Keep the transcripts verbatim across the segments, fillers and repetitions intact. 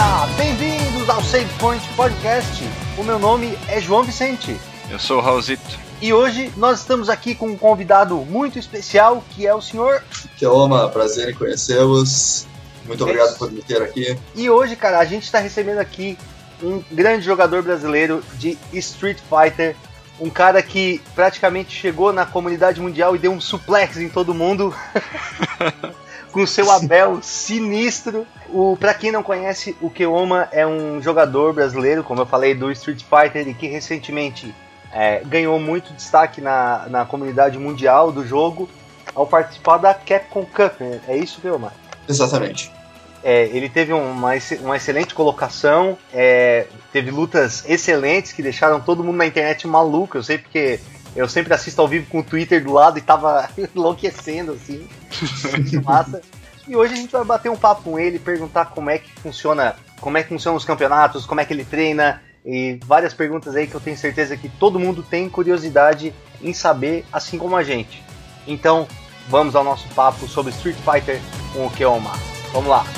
Olá, bem-vindos ao Save Point Podcast. O meu nome é João Vicente. Eu sou o Raulzito. E hoje nós estamos aqui com um convidado muito especial, que é o senhor... Keoma, prazer em conhecê-los. Muito obrigado por me ter aqui. E hoje, cara, a gente está recebendo aqui um grande jogador brasileiro de Street Fighter, um cara que praticamente chegou na comunidade mundial e deu um suplex em todo mundo com seu Abel sinistro. O, pra quem não conhece, o Keoma é um jogador brasileiro, como eu falei, do Street Fighter, e que recentemente é, ganhou muito destaque na, na comunidade mundial do jogo ao participar da Capcom Cup. É isso, Keoma? Exatamente. É, ele teve uma, uma excelente colocação, é, teve lutas excelentes que deixaram todo mundo na internet maluco. Eu sei porque eu sempre assisto ao vivo com o Twitter do lado e tava enlouquecendo, assim. Muito massa. E hoje a gente vai bater um papo com ele, perguntar como é que funciona, como é que funcionam os campeonatos, como é que ele treina, e várias perguntas aí que eu tenho certeza que todo mundo tem curiosidade em saber, assim como a gente. Então, vamos ao nosso papo sobre Street Fighter com o Keoma. Vamos lá!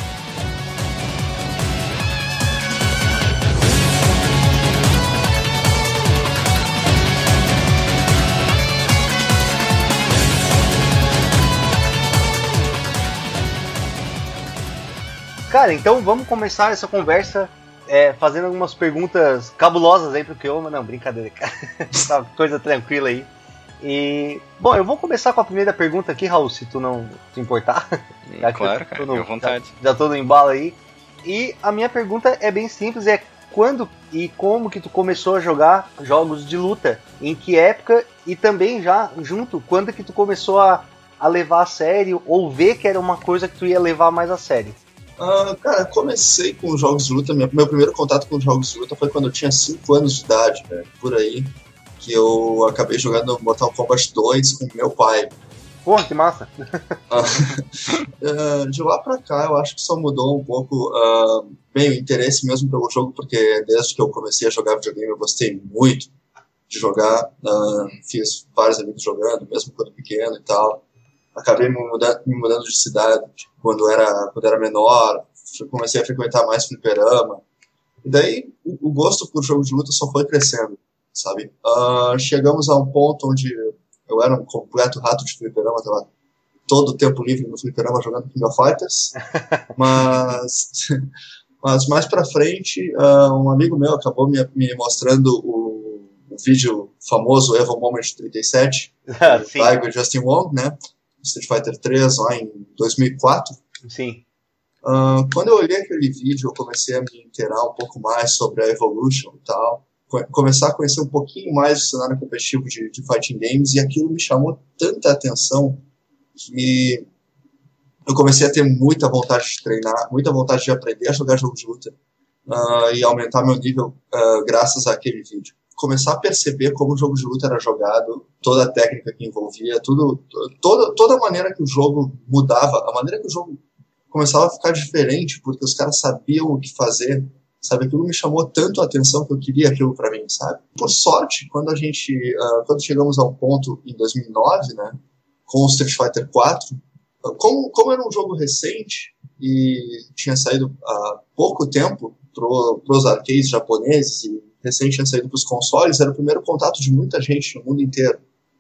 Cara, então vamos começar essa conversa é, fazendo algumas perguntas cabulosas aí pro Keoma. Não, brincadeira, cara. Tá, coisa tranquila aí. E, bom, eu vou começar com a primeira pergunta aqui, Raul, se tu não te importar. Já claro, cara, fica à vontade. Já, já tô no embalo aí. E a minha pergunta é bem simples, é quando e como que tu começou a jogar jogos de luta? Em que época? E também já, junto, quando que tu começou a, a levar a sério ou ver que era uma coisa que tu ia levar mais a sério? Uh, cara, comecei com jogos de luta. Meu primeiro contato com jogos de luta foi quando eu tinha cinco anos de idade, né, por aí, que eu acabei jogando Mortal Kombat dois com meu pai. Porra, que massa! uh, de lá pra cá, eu acho que só mudou um pouco uh, bem o interesse mesmo pelo jogo, porque desde que eu comecei a jogar videogame eu gostei muito de jogar. Uh, fiz vários amigos jogando, mesmo quando pequeno e tal. Acabei me mudando, me mudando de cidade quando era, quando era menor, comecei a frequentar mais fliperama, e daí o, o gosto por jogo de luta só foi crescendo, sabe? Uh, chegamos a um ponto onde eu era um completo rato de fliperama, tava todo o tempo livre no fliperama jogando King of Fighters, mas, mas mais pra frente, uh, um amigo meu acabou me, me mostrando o, o vídeo famoso Evo Moment trinta e sete, do Tiger e Justin Wong, né? Street Fighter três lá em dois mil e quatro. Sim. Uh, quando eu olhei aquele vídeo, eu comecei a me inteirar um pouco mais sobre a Evolution e tal, começar a conhecer um pouquinho mais do cenário competitivo de, de fighting games, e aquilo me chamou tanta atenção que eu comecei a ter muita vontade de treinar, muita vontade de aprender a jogar jogo de luta uh, e aumentar meu nível uh, graças àquele vídeo. Começar a perceber como o jogo de luta era jogado, toda a técnica que envolvia, tudo, toda, toda a maneira que o jogo mudava, a maneira que o jogo começava a ficar diferente, porque os caras sabiam o que fazer, sabe? Aquilo me chamou tanto a atenção que eu queria aquilo pra mim, sabe? Por sorte, quando a gente, uh, quando chegamos a um ponto em dois mil e nove, né, com o Street Fighter quatro, como, como era um jogo recente e tinha saído há pouco tempo pro, pros arcades japoneses e recente tinha saído para os consoles, era o primeiro contato de muita gente no mundo inteiro.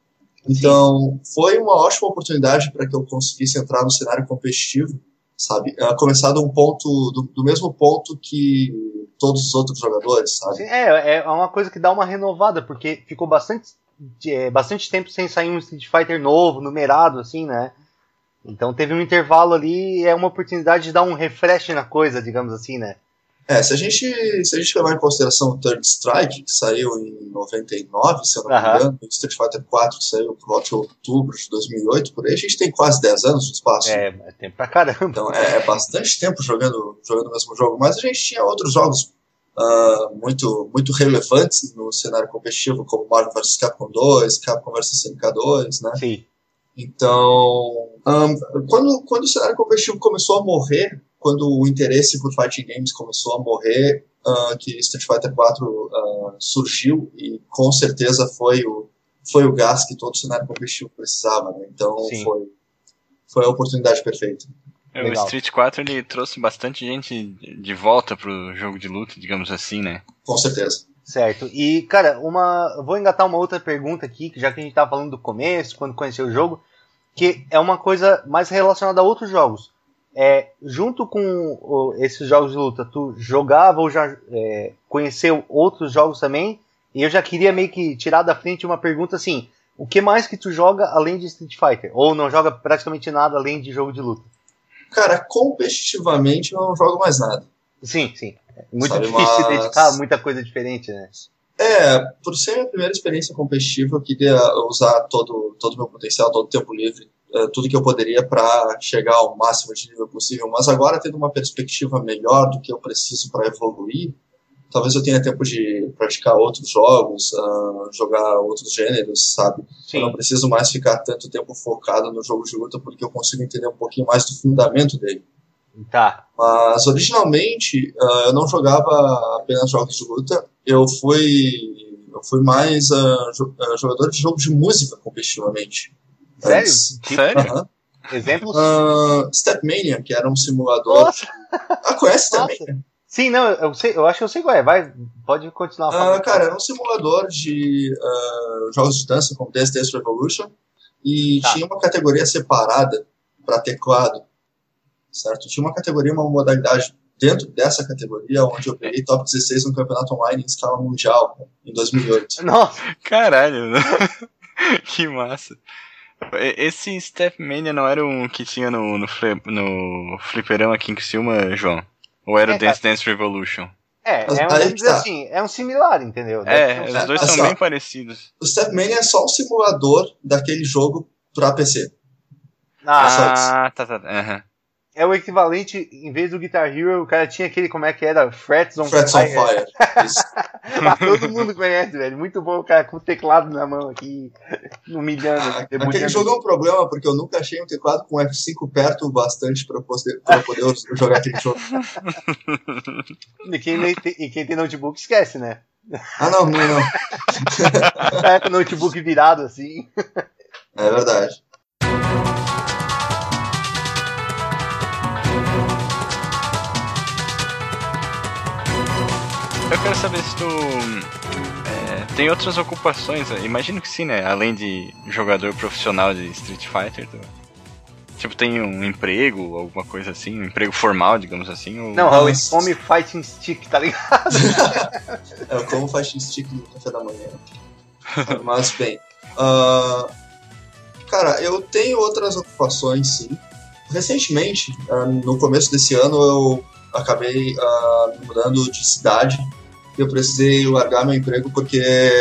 Então, Sim. foi uma ótima oportunidade para que eu conseguisse entrar no cenário competitivo, sabe? A começar de um ponto, do, do mesmo ponto que todos os outros jogadores, sabe? Sim, é, é uma coisa que dá uma renovada, porque ficou bastante, é, bastante tempo sem sair um Street Fighter novo, numerado, assim, né? Então teve um intervalo ali, é uma oportunidade de dar um refresh na coisa, digamos assim, né? É, se a gente, se a gente levar em consideração o Third Strike, que saiu em noventa e nove, se eu não me engano, e o Street Fighter quatro, que saiu por volta de outubro de dois mil e oito, por aí, a gente tem quase dez anos de espaço. É, é tempo pra caramba. Então é, é bastante tempo jogando, jogando o mesmo jogo, mas a gente tinha outros jogos uh, muito, muito relevantes no cenário competitivo, como Marvel versus. Capcom dois, Capcom versus. S N K dois, né? Sim. Então, um, quando, quando o cenário competitivo começou a morrer, quando o interesse por fighting games começou a morrer, uh, que Street Fighter quatro uh, surgiu, e com certeza foi o, foi o gás que todo cenário competitivo precisava, né? Então foi, foi a oportunidade perfeita. É, o Street quatro ele trouxe bastante gente de volta pro jogo de luta, digamos assim, né? Com certeza. Certo. E, cara, uma, vou engatar uma outra pergunta aqui, já que a gente tava falando do começo, quando conheceu o jogo, que é uma coisa mais relacionada a outros jogos. É, junto com o, esses jogos de luta, tu jogava ou já é, conheceu outros jogos também? E eu já queria meio que tirar da frente uma pergunta assim, o que mais que tu joga além de Street Fighter? Ou não joga praticamente nada além de jogo de luta? Cara, competitivamente eu não jogo mais nada. Sim, sim. É muito Sabe, difícil mas... dedicar a muita coisa diferente, né? É, por ser minha primeira experiência competitiva, eu queria usar todo todo o meu potencial, todo o tempo livre, uh, tudo que eu poderia para chegar ao máximo de nível possível. Mas agora, tendo uma perspectiva melhor do que eu preciso para evoluir, talvez eu tenha tempo de praticar outros jogos, uh, jogar outros gêneros, sabe? Sim. Eu não preciso mais ficar tanto tempo focado no jogo de luta, porque eu consigo entender um pouquinho mais do fundamento dele. Tá. Mas, originalmente, uh, eu não jogava apenas jogos de luta, eu fui, eu fui mais uh, jogador de jogo de música competitivamente. Sério? Tipo, Sério? Uh-huh. Exemplos? Uh, Stepmania, que era um simulador... Nossa! Ah, conhece Stepmania? Sim, não, eu, sei, eu acho que eu sei qual é. Vai, pode continuar falando. Uh, cara, era um simulador de uh, jogos de dança, como Dance Dance Revolution, e tá. Tinha uma categoria separada para teclado, certo? Tinha uma categoria, uma modalidade dentro dessa categoria, onde eu peguei top dezesseis no campeonato online em escala mundial, em dois mil e oito. Nossa! Caralho! Que massa! Esse Stepmania não era um que tinha no, no, no fliperama aqui em Criciúma, João? Ou era o é, Dance Dance Revolution? É, é um, vamos dizer tá. assim, é um similar, entendeu? É, os dois é, são assim, bem parecidos. O Stepmania é só um simulador daquele jogo pra P C. Ah, ah tá, tá. Uhum. É o equivalente, em vez do Guitar Hero, o cara tinha aquele, como é que era? Frets on Frets Fire. On Fire. Isso. Todo mundo conhece, velho. Muito bom o cara com o teclado na mão aqui, humilhando. Ah, aquele jogo é um problema, porque eu nunca achei um teclado com F cinco perto o bastante pra poder, pra poder jogar aquele jogo. E quem, tem, e quem tem notebook esquece, né? Ah, não, não, não. É com o notebook virado assim. É verdade. Eu quero saber se tu é, tem outras ocupações, imagino que sim, né? Além de jogador profissional de Street Fighter, tu, tipo, tem um emprego, alguma coisa assim, um emprego formal, digamos assim? Ou... Não, Raul, ele come Fighting Stick, tá ligado? É, eu como Fighting Stick no café da manhã. Mas, bem, uh, cara, eu tenho outras ocupações, sim. Recentemente, uh, no começo desse ano, eu acabei uh, mudando de cidade. Eu precisei largar meu emprego porque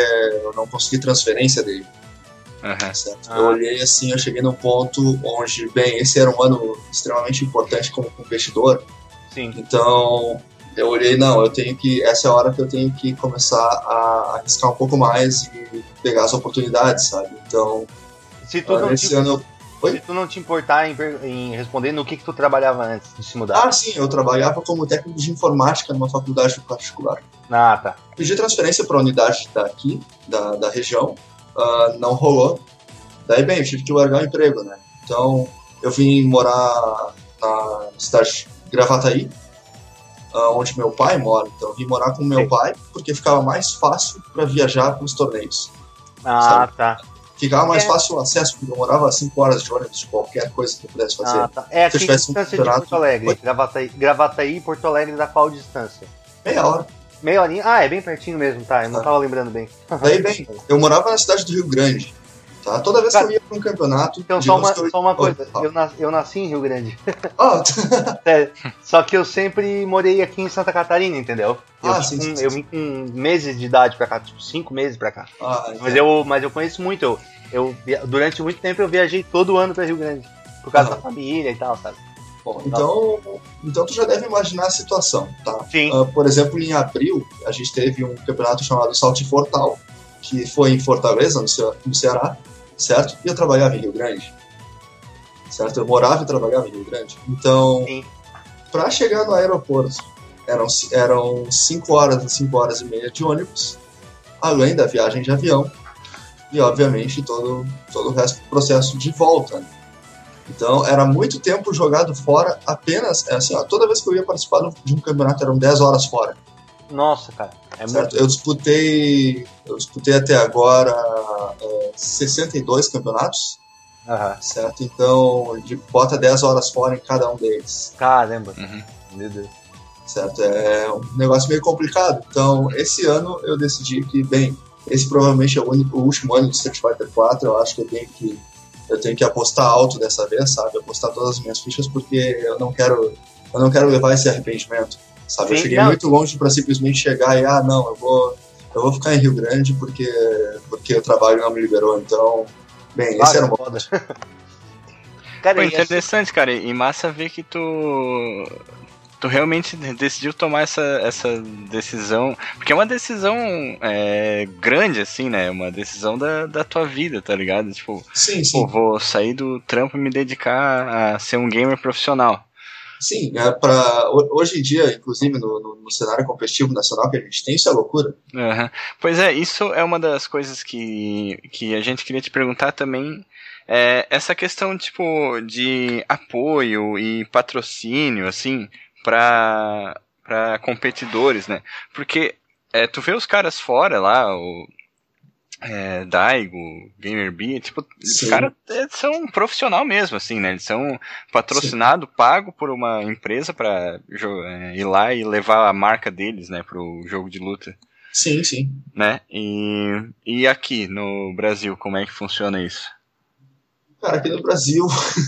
eu não consegui transferência dele. Uhum. Certo? Ah. Eu olhei assim, eu cheguei num ponto onde, bem, esse era um ano extremamente importante como competidor. Sim. Então, eu olhei, não, eu tenho que, essa é a hora que eu tenho que começar a arriscar um pouco mais e pegar as oportunidades, sabe? Então, se tu não esse te, ano... Se tu não te importar em, em responder no que que tu trabalhava antes de se mudar. Ah, sim, eu trabalhava como técnico de informática numa faculdade particular. Ah, tá. Pedi transferência para a unidade daqui, da, da região, uh, não rolou. Daí, bem, eu tive que largar o emprego, né? Então, eu vim morar na cidade de Gravataí, uh, onde meu pai mora. Então, eu vim morar com meu Sim. pai, porque ficava mais fácil para viajar para os torneios. Ah, sabe? Tá. Ficava mais é. fácil o acesso, porque eu morava a cinco horas de ônibus de qualquer coisa que eu pudesse fazer. Ah, tá. É aqui a distância um de Porto Alegre. Gravataí, Gravataí e Porto Alegre dá qual distância? Meia hora. Meia horinha? Ah, é bem pertinho mesmo, tá? Eu não ah. tava lembrando bem. Daí, bem, eu morava na cidade do Rio Grande. Tá? Toda vez Cara, que eu ia para um campeonato... Então, só uma, eu... só uma coisa. Oh, eu, nas, eu nasci em Rio Grande. Ah, é, só que eu sempre morei aqui em Santa Catarina, entendeu? Eu, ah, sim, com, sim, sim. eu vim com meses de idade pra cá, tipo, cinco meses pra cá. Ah, mas, eu, mas eu conheço muito. Eu, eu, durante muito tempo eu viajei todo ano pra Rio Grande. Por causa ah. da família e tal, sabe? Bom, então, então tu já deve imaginar a situação, tá? Sim. Uh, por exemplo, em abril, a gente teve um campeonato chamado Salto Fortal, que foi em Fortaleza, no, Ce- no Ceará, certo? E eu trabalhava em Rio Grande, certo? Eu morava e trabalhava em Rio Grande. Então, para chegar no aeroporto, eram, eram cinco horas a cinco horas e meia de ônibus, além da viagem de avião, e, obviamente, todo, todo o resto do processo de volta, né? Então era muito tempo jogado fora, apenas, assim, ó, toda vez que eu ia participar de um campeonato eram dez horas fora. Nossa, cara, é certo? muito. Eu disputei, eu disputei até agora é, sessenta e dois campeonatos, Uhum. certo? Então, de, bota dez horas fora em cada um deles. Caramba, Uhum. meu Deus. Certo? É um negócio meio complicado. Então, esse ano eu decidi que, bem, esse provavelmente é o, único, o último ano de Street Fighter quatro, eu acho que eu tenho que eu tenho que apostar alto dessa vez, sabe? Apostar todas as minhas fichas, porque eu não quero eu não quero levar esse arrependimento, sabe? Sim, eu cheguei não. muito longe para simplesmente chegar e, ah, não, eu vou eu vou ficar em Rio Grande porque, porque o trabalho não me liberou, então, bem, esse ah, era o modo. Cara, Pô, interessante, assim... cara, e massa ver que tu tu realmente decidiu tomar essa, essa decisão, porque é uma decisão é, grande, assim, né, uma decisão da, da tua vida, tá ligado? Tipo, sim, sim. Pô, vou sair do trampo e me dedicar a ser um gamer profissional. Sim, é pra, hoje em dia, inclusive no, no, no cenário competitivo nacional que a gente tem, isso é loucura. Uhum. Pois é, isso é uma das coisas que, que a gente queria te perguntar também. É, essa questão, tipo, de apoio e patrocínio, assim, pra, pra competidores, né? Porque é, tu vê os caras fora lá, o é, Daigo, GamerBee, tipo, Sim. os caras são um profissional mesmo, assim, né? Eles são patrocinados, pago por uma empresa pra é, ir lá e levar a marca deles, né, pro jogo de luta. Sim, sim. Né? E, e aqui no Brasil, como é que funciona isso? Cara, aqui no Brasil,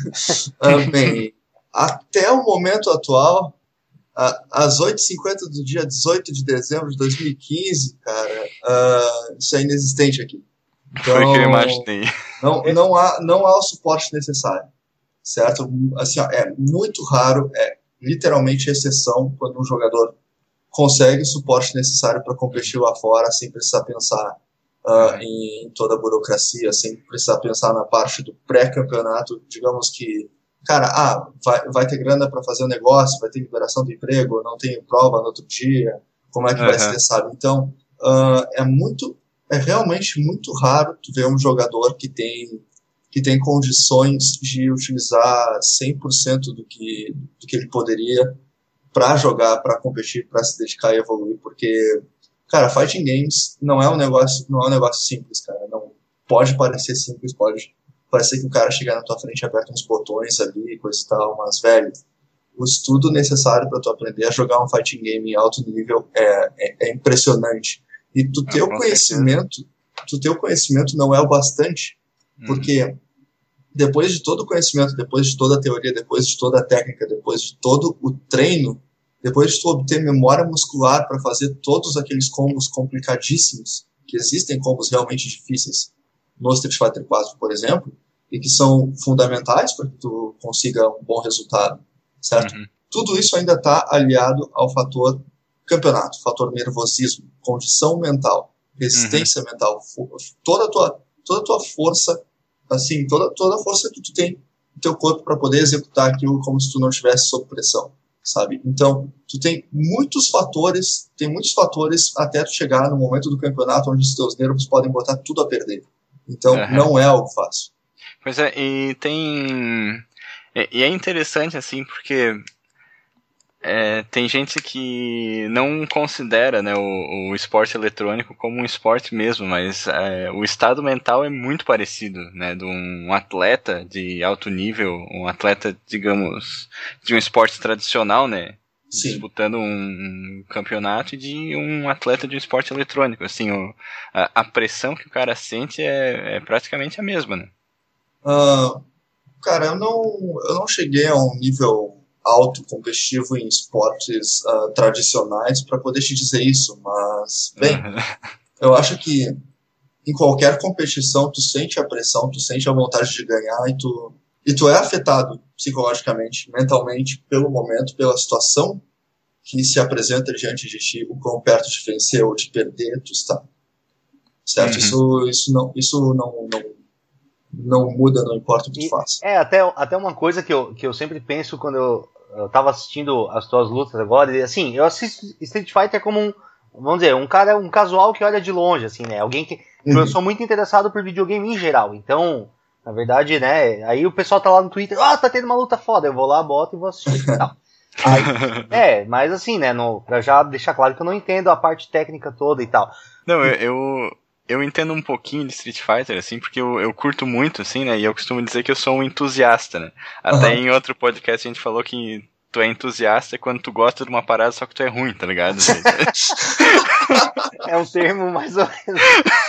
uh, bem, até o momento atual, uh, às oito e cinquenta do dia dezoito de dezembro de dois mil e quinze, cara, uh, isso é inexistente aqui. Então, Foi o que eu imaginei. Não, não, há, não há o suporte necessário, certo? Assim, ó, é muito raro, é literalmente exceção quando um jogador consegue o suporte necessário para competir lá fora sem precisar pensar Uh, em toda a burocracia, sem precisar pensar na parte do pré-campeonato, digamos que, cara, ah, vai, vai ter grana para fazer o negócio, vai ter liberação do emprego, não tenho prova no outro dia, como é que uhum. vai ser, sabe? Então, uh, é muito, é realmente muito raro tu ver um jogador que tem, que tem condições de utilizar cem por cento do que, do que ele poderia para jogar, para competir, para se dedicar e evoluir, porque cara, fighting games não é um negócio, não é um negócio simples, cara. Não pode parecer simples, pode parecer que o cara chega na tua frente e aperta uns botões ali, coisa e tal, mas velho, o estudo necessário para tu aprender a jogar um fighting game em alto nível é, é, é impressionante. E tu ter o conhecimento, tu ter o conhecimento não é o bastante, uhum. porque depois de todo o conhecimento, depois de toda a teoria, depois de toda a técnica, depois de todo o treino, depois de tu obter memória muscular para fazer todos aqueles combos complicadíssimos, que existem combos realmente difíceis no Street Fighter quatro, por exemplo, e que são fundamentais para que tu consiga um bom resultado, certo? Uhum. Tudo isso ainda está aliado ao fator campeonato, fator nervosismo, condição mental, resistência uhum. mental, toda a tua, toda a tua força, assim, toda, toda a força que tu tem no teu corpo para poder executar aquilo como se tu não estivesse sob pressão. Sabe? Então, tu tem muitos fatores, tem muitos fatores até tu chegar no momento do campeonato onde os teus nervos podem botar tudo a perder. Então, uhum. não é algo fácil. Pois é, e tem... E é interessante, assim, porque é, tem gente que não considera, né, o, o esporte eletrônico como um esporte mesmo, mas é, o estado mental é muito parecido, né, de um atleta de alto nível, um atleta, digamos, de um esporte tradicional, né, Sim. disputando um, um campeonato, e de um atleta de um esporte eletrônico, assim, o, a, a pressão que o cara sente é, é praticamente a mesma, né. Uh, cara, eu não, eu não cheguei a um nível alto competitivo em esportes uh, tradicionais para poder te dizer isso, mas, bem, uhum. eu acho que em qualquer competição tu sente a pressão, tu sente a vontade de ganhar e tu, e tu é afetado psicologicamente, mentalmente, pelo momento, pela situação que se apresenta diante de ti, o quão perto de vencer ou de perder tu está. Certo? Uhum. Isso, isso, não, isso não, não, não muda, não importa o que tu faça. É, até, até uma coisa que eu, que eu sempre penso quando eu, eu tava assistindo as tuas lutas agora, e assim, eu assisto Street Fighter como um, vamos dizer, um cara, um casual que olha de longe, assim, né, alguém que, uhum. eu sou muito interessado por videogame em geral, então, Na verdade, né, aí o pessoal tá lá no Twitter, ah, oh, tá tendo uma luta foda, eu vou lá, boto e vou assistir e tal. Aí, é, mas assim, né, no, pra já deixar claro que eu não entendo a parte técnica toda e tal. Não, eu, eu, eu entendo um pouquinho de Street Fighter, assim, porque eu, eu curto muito, assim, né, e eu costumo dizer que eu sou um entusiasta, né. Até uhum. Em outro podcast a gente falou que tu é entusiasta quando tu gosta de uma parada, só que tu é ruim, tá ligado? É um termo mais ou menos.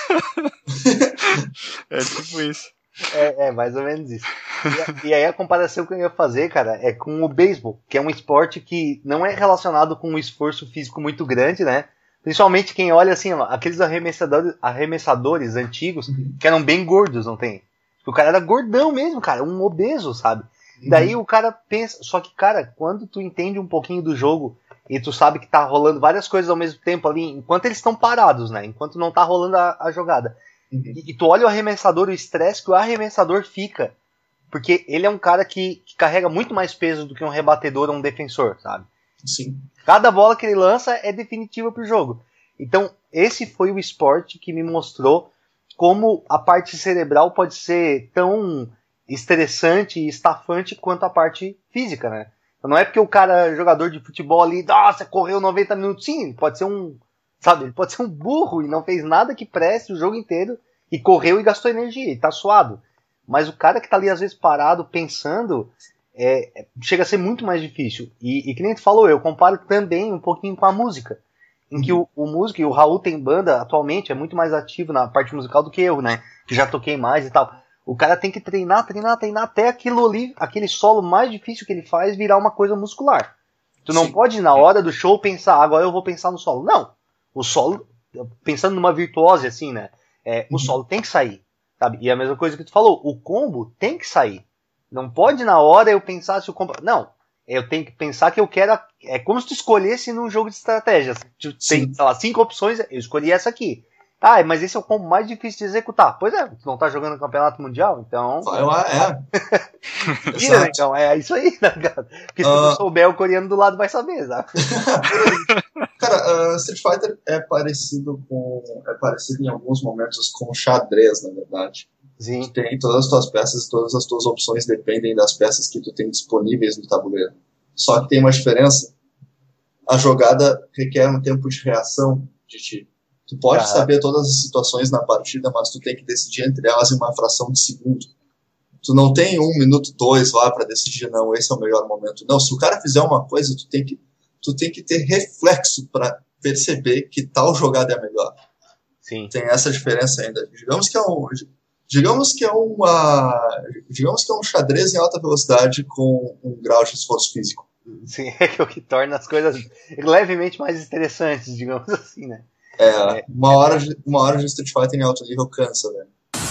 É tipo isso. É, é, mais ou menos isso. E, e aí a comparação que eu ia fazer, cara, é com o beisebol, que é um esporte que não é relacionado com um esforço físico muito grande, né? Principalmente quem olha assim, ó, aqueles arremessadores, arremessadores antigos que eram bem gordos, não tem? O cara era gordão mesmo, cara, um obeso, sabe? Uhum. Daí o cara pensa, só que, cara, quando tu entende um pouquinho do jogo e tu sabe que tá rolando várias coisas ao mesmo tempo ali, enquanto eles estão parados, né? Enquanto não tá rolando a, a jogada. E, e tu olha o arremessador, o estresse que o arremessador fica. Porque ele é um cara que, que carrega muito mais peso do que um rebatedor ou um defensor, sabe? Sim. Cada bola que ele lança é definitiva pro jogo. Então, esse foi o esporte que me mostrou como a parte cerebral pode ser tão estressante e estafante quanto a parte física, né? Então, não é porque o cara, jogador de futebol ali, nossa, correu noventa minutos. Sim, ele pode ser um... Sabe, ele pode ser um burro e não fez nada que preste o jogo inteiro e correu e gastou energia, e tá suado. Mas o cara que tá ali às vezes parado, pensando, é, chega a ser muito mais difícil. E, e que nem tu falou, eu comparo também um pouquinho com a música. Em que o, o músico, e o Raul tem banda atualmente, é muito mais ativo na parte musical do que eu, né? Que já toquei mais e tal. O cara tem que treinar, treinar, treinar até aquilo ali, aquele solo mais difícil que ele faz virar uma coisa muscular. Tu não Sim. pode, na hora do show, pensar, agora eu vou pensar no solo. Não. O solo, pensando numa virtuose assim, né? É, uhum. O solo tem que sair, sabe? E a mesma coisa que tu falou, o combo tem que sair. Não pode na hora eu pensar se o combo... Não, eu tenho que pensar que eu quero... É como se tu escolhesse num jogo de estratégias. Tu tem, sei lá, cinco opções, eu escolhi essa aqui. Ah, mas esse é o combo mais difícil de executar. Pois é, tu não tá jogando no campeonato mundial, então... Vai lá, é. Tira, né? Então é isso aí, né, cara? Porque se uh... tu não souber, o coreano do lado vai saber, sabe? Cara, uh, Street Fighter é parecido com... É parecido em alguns momentos com xadrez, na verdade. Sim. Tu tem todas as tuas peças, todas as tuas opções dependem das peças que tu tem disponíveis no tabuleiro. Só que tem uma diferença. A jogada requer um tempo de reação de ti. Tu pode ah. saber todas as situações na partida, mas tu tem que decidir entre elas em uma fração de segundo. Tu não tem um minuto, dois lá pra decidir, não, esse é o melhor momento. Não, se o cara fizer uma coisa, tu tem que, tu tem que ter reflexo pra perceber que tal jogada é a melhor. Sim. Tem essa diferença ainda. Digamos que é um, digamos que é uma, digamos que é um xadrez em alta velocidade com um grau de esforço físico. Sim, é o que torna as coisas levemente mais interessantes, digamos assim, né? É, uma hora, de, uma hora de Street Fighter em alto nível cansa, velho.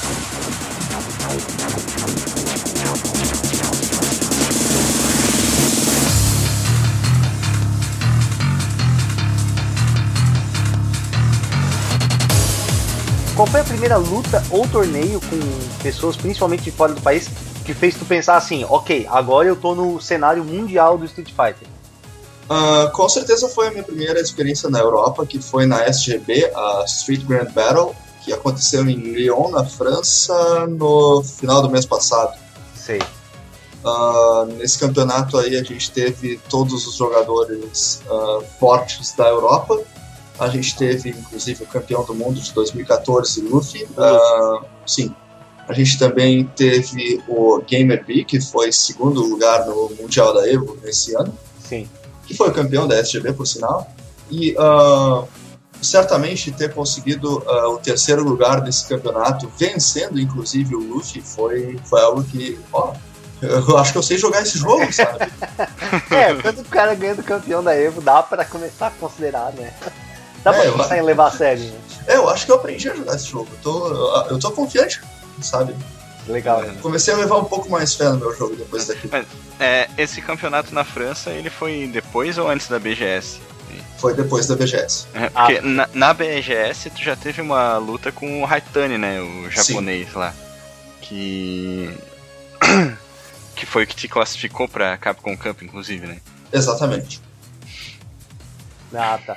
Qual foi a primeira luta ou torneio com pessoas, principalmente de fora do país, que fez tu pensar assim, ok, agora eu tô no cenário mundial do Street Fighter? Uh, com certeza foi a minha primeira experiência na Europa, que foi na S G B, a Street Grand Battle, que aconteceu em Lyon, na França, no final do mês passado. Sei. Uh, nesse campeonato aí a gente teve todos os jogadores uh, fortes da Europa. A gente teve, inclusive, o campeão do mundo de dois mil e catorze, Luffy. Uh, sim. A gente também teve o Gamer B, que foi segundo lugar no Mundial da Evo nesse ano. Sim. Que foi o campeão da S G B, por sinal, e uh, certamente ter conseguido uh, o terceiro lugar nesse campeonato, vencendo inclusive o Luffy, foi, foi algo que, ó, eu acho que eu sei jogar esse jogo, sabe? É, quando o cara ganha do campeão da Evo, dá pra começar a considerar, né? Dá pra é, começar eu, a levar a sério, né? É, eu acho que eu aprendi a jogar esse jogo, eu tô, eu tô confiante, sabe? Legal, né? Comecei a levar um pouco mais fé no meu jogo depois daqui. Mas, é, esse campeonato na França, ele foi depois ou antes da B G S? Foi depois da B G S. É, porque ah. na, na B G S tu já teve uma luta com o Haitani, né? O japonês Sim. lá. Que... que foi o que te classificou pra Capcom Cup, inclusive, né? Exatamente. Ah, tá.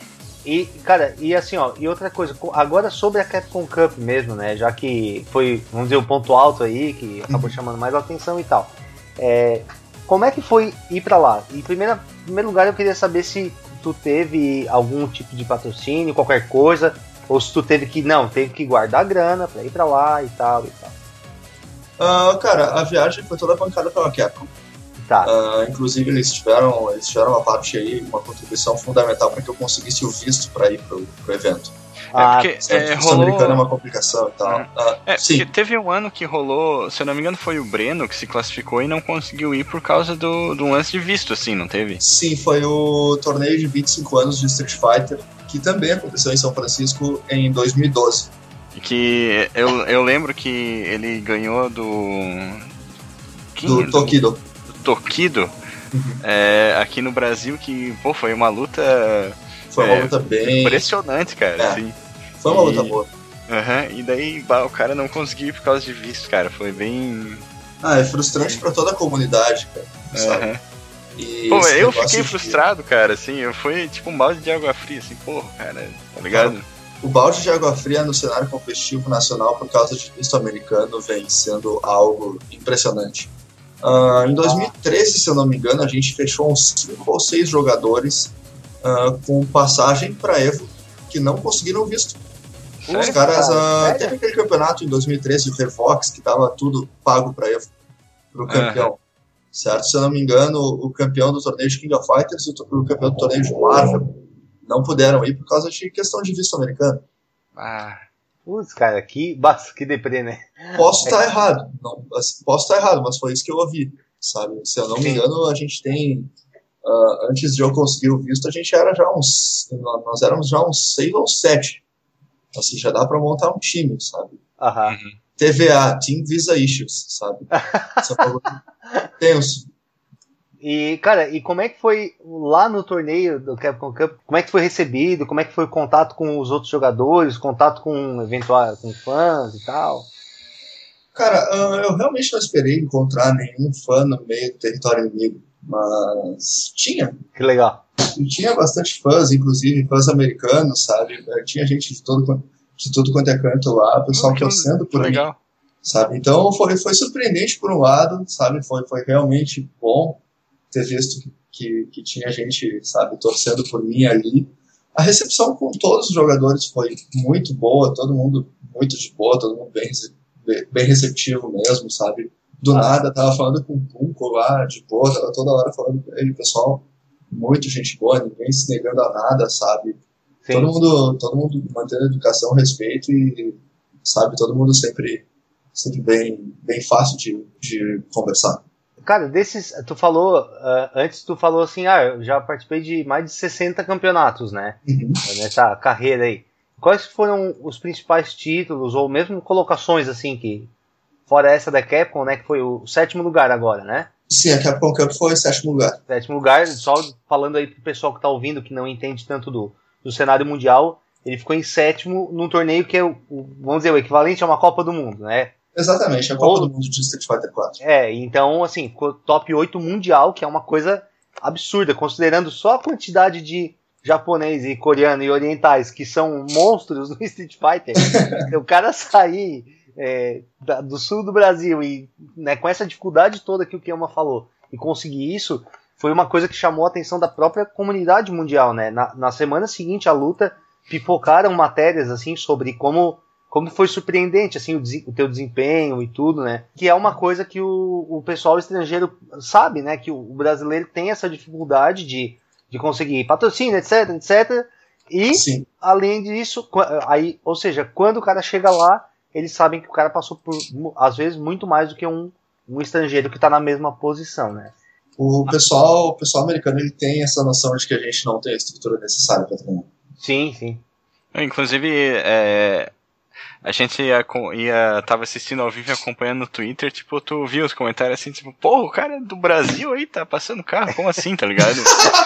E, cara, e assim, ó, e outra coisa, agora sobre a Capcom Cup mesmo, né, já que foi, vamos dizer, o ponto alto aí, que acabou chamando mais atenção e tal. É, como é que foi ir pra lá? Em primeira, em primeiro lugar, eu queria saber se tu teve algum tipo de patrocínio, qualquer coisa, ou se tu teve que, não, teve que guardar grana pra ir pra lá e tal e tal. Uh, cara, a viagem foi toda bancada pela Capcom. Tá. Uh, inclusive eles tiveram, eles tiveram uma parte aí, uma contribuição fundamental para que eu conseguisse o visto para ir pro, pro evento. Ah, é porque certo? é, o visto rolou... americano é uma complicação e tal. Uhum. Uh, é, sim. porque teve um ano que rolou, se eu não me engano foi o Breno que se classificou e não conseguiu ir por causa do, do lance de visto, assim, não teve? Sim, foi o torneio de vinte e cinco anos de Street Fighter, que também aconteceu em São Francisco em dois mil e doze. Que eu, eu lembro que ele ganhou do... Quem? Do Tokido. Do, do Tokido. Uhum. É, aqui no Brasil, que pô, foi uma luta. Foi uma é, luta bem. Impressionante, cara. É, assim. Foi uma e, luta boa. Uh-huh, e daí bah, o cara não conseguiu ir por causa de visto, cara. Foi bem. Ah, é frustrante pra toda a comunidade, cara. Sabe? Uh-huh. E pô, eu fiquei de... frustrado, cara. Assim, eu fui tipo um balde de água fria, assim, porra, cara, tá ligado? Claro. O balde de água fria no cenário competitivo nacional por causa de visto americano vem sendo algo impressionante. Uh, em dois mil e treze, se eu não me engano, a gente fechou uns cinco ou seis jogadores uh, com passagem para Evo que não conseguiram visto. Sério? Os caras. Uh, teve aquele campeonato em dois mil e treze, o Revox, que tava tudo pago para Evo, pro campeão. Uhum. Certo? Se eu não me engano, o campeão do torneio de King of Fighters e o campeão do torneio de Marvel não puderam ir por causa de questão de visto americano. Ah. Putz, cara, que, basta, que deprê, né? Posso estar é. errado, não, posso estar errado, mas foi isso que eu ouvi, sabe? Se eu não me engano, a gente tem, uh, antes de eu conseguir o visto, a gente era já uns, nós éramos já uns seis ou sete, assim, já dá pra montar um time, sabe? Aham. T V A, Team Visa Issues, sabe? Tenso. E, cara, e como é que foi lá no torneio do Capcom Cup? Como é que foi recebido? Como é que foi o contato com os outros jogadores? Contato com eventuais com fãs e tal? Cara, eu realmente não esperei encontrar nenhum fã no meio do território inimigo, mas tinha. Que legal. E tinha bastante fãs, inclusive fãs americanos, sabe? Tinha gente de, todo, de tudo quanto é canto lá, o pessoal torcendo por mim. Legal. Sabe? Então foi, foi surpreendente por um lado, sabe? Foi, foi realmente bom ter visto que, que, que tinha gente, sabe, torcendo por mim ali. A recepção com todos os jogadores foi muito boa, todo mundo muito de boa, todo mundo bem, bem receptivo mesmo, sabe? Do ah. nada, tava falando com o Punko lá, de boa, tava toda hora falando com ele, pessoal, muito gente boa, ninguém se negando a nada, sabe? Todo mundo, todo mundo mantendo educação, respeito e, sabe, todo mundo sempre, sempre bem, bem fácil de, de conversar. Cara, desses, tu falou, uh, antes tu falou assim, ah, eu já participei de mais de sessenta campeonatos, né? Uhum. Nessa carreira aí. Quais foram os principais títulos, ou mesmo colocações, assim, que, fora essa da Capcom, né, que foi o sétimo lugar agora, né? Sim, a Capcom Cup foi o sétimo lugar. Sétimo lugar, só falando aí pro pessoal que tá ouvindo, que não entende tanto do, do cenário mundial, ele ficou em sétimo num torneio que é, o, o, vamos dizer, o equivalente a uma Copa do Mundo, né? Exatamente, a Copa Ou, do Mundo de Street Fighter quatro. É, então, assim, top oito mundial, que é uma coisa absurda, considerando só a quantidade de japonês e coreano e orientais que são monstros no Street Fighter. O cara sair é, da, do sul do Brasil e, né, com essa dificuldade toda que o Kiyama falou, e conseguir isso, foi uma coisa que chamou a atenção da própria comunidade mundial, né? Na, na semana seguinte à luta, pipocaram matérias, assim, sobre como como foi surpreendente, assim, o, o teu desempenho e tudo, né? Que é uma coisa que o, o pessoal estrangeiro sabe, né? Que o, o brasileiro tem essa dificuldade de, de conseguir patrocínio, etc, etc. E, Sim. além disso, aí, ou seja, quando o cara chega lá, eles sabem que o cara passou por, às vezes, muito mais do que um, um estrangeiro que está na mesma posição, né? O pessoal, o pessoal americano, ele tem essa noção de que a gente não tem a estrutura necessária para treinar. Sim, sim. Inclusive, é... a gente ia, ia, tava assistindo ao vivo e acompanhando no Twitter, tipo, tu viu os comentários assim, tipo, pô, o cara do Brasil aí tá passando carro, como assim, tá ligado?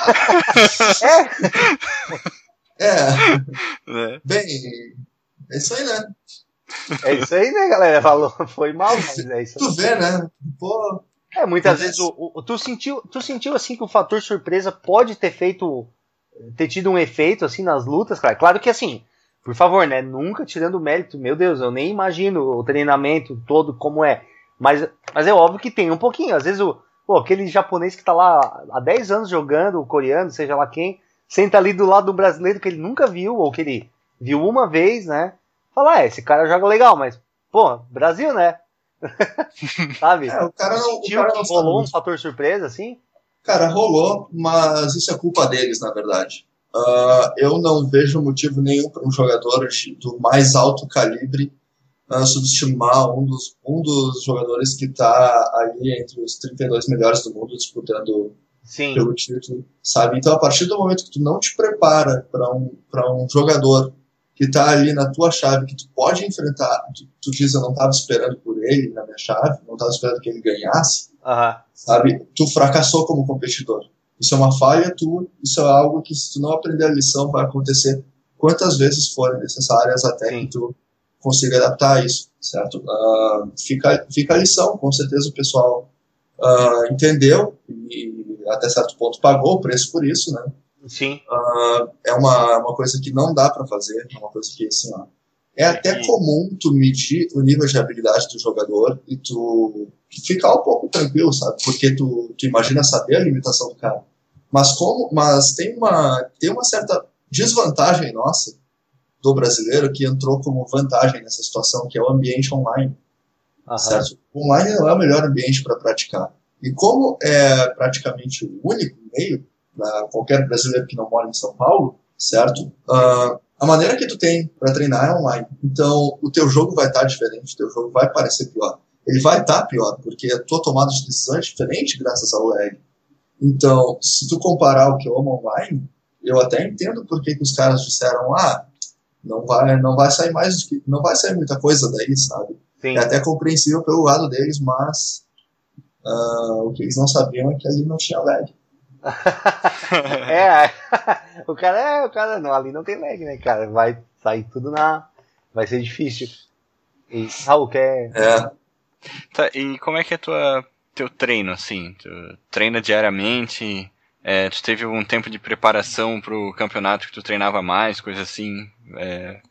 é. é. Bem, é isso aí, né? É isso aí, né, galera? Falou, foi mal, mas é isso aí. Tu vê, né? Pô. É, muitas vezes o, o, tu, sentiu, tu sentiu assim que o fator surpresa pode ter feito ter tido um efeito, assim, nas lutas, cara. Claro que, assim, por favor, né, nunca tirando o mérito, meu Deus, eu nem imagino o treinamento todo como é. Mas, mas é óbvio que tem um pouquinho. Às vezes, o, pô, aquele japonês que tá lá há dez anos jogando, o coreano, seja lá quem, senta ali do lado do brasileiro que ele nunca viu, ou que ele viu uma vez, né? Fala, é, esse cara joga legal, mas, pô, Brasil, né? Sabe? É, o cara não, o cara não rolou sabe. um fator surpresa, assim? Cara, rolou, mas isso é culpa deles, na verdade. Uh, eu não vejo motivo nenhum para um jogador do mais alto calibre uh, subestimar um dos, um dos jogadores que está ali entre os trinta e dois melhores do mundo disputando Sim. pelo título, sabe? Então, a partir do momento que tu não te prepara para um, para um jogador que está ali na tua chave, que tu pode enfrentar, tu, tu diz, eu não estava esperando por ele na minha chave, não estava esperando que ele ganhasse, Uhum. sabe? Tu fracassou como competidor. Isso é uma falha tua, isso é algo que se tu não aprender a lição vai acontecer quantas vezes forem necessárias até Sim. que tu consiga adaptar a isso, certo? Uh, fica, fica a lição, com certeza o pessoal uh, entendeu e até certo ponto pagou o preço por isso, né? Sim. Uh, é uma, uma coisa que não dá para fazer, é uma coisa que, assim, ó, é até comum tu medir o nível de habilidade do jogador e tu ficar um pouco tranquilo, sabe? Porque tu, tu imagina saber a limitação do cara. Mas, como, mas tem, uma, tem uma certa desvantagem nossa, do brasileiro, que entrou como vantagem nessa situação, que é o ambiente online. Uhum. Certo? O online não é o melhor ambiente para praticar. E como é praticamente o único meio para qualquer brasileiro que não mora em São Paulo, certo? Uh, a maneira que tu tem para treinar é online. Então, o teu jogo vai estar diferente, o teu jogo vai parecer pior. Ele vai estar pior, porque a tua tomada de decisão é diferente graças ao lag. Então, se tu comparar o que eu amo online, eu até entendo por que, que os caras disseram, ah, não vai, não vai sair mais, não vai sair muita coisa daí, sabe? Sim. É até compreensível pelo lado deles, mas uh, o que eles não sabiam é que ali não tinha lag. é, o cara é, o cara não, ali não tem lag, né, cara? Vai sair tudo na, vai ser difícil. E Raul quer. É. Tá, e como é que é tua teu treino, assim? Tu treina diariamente? É, tu teve um tempo de preparação pro campeonato que tu treinava mais, coisa assim? É...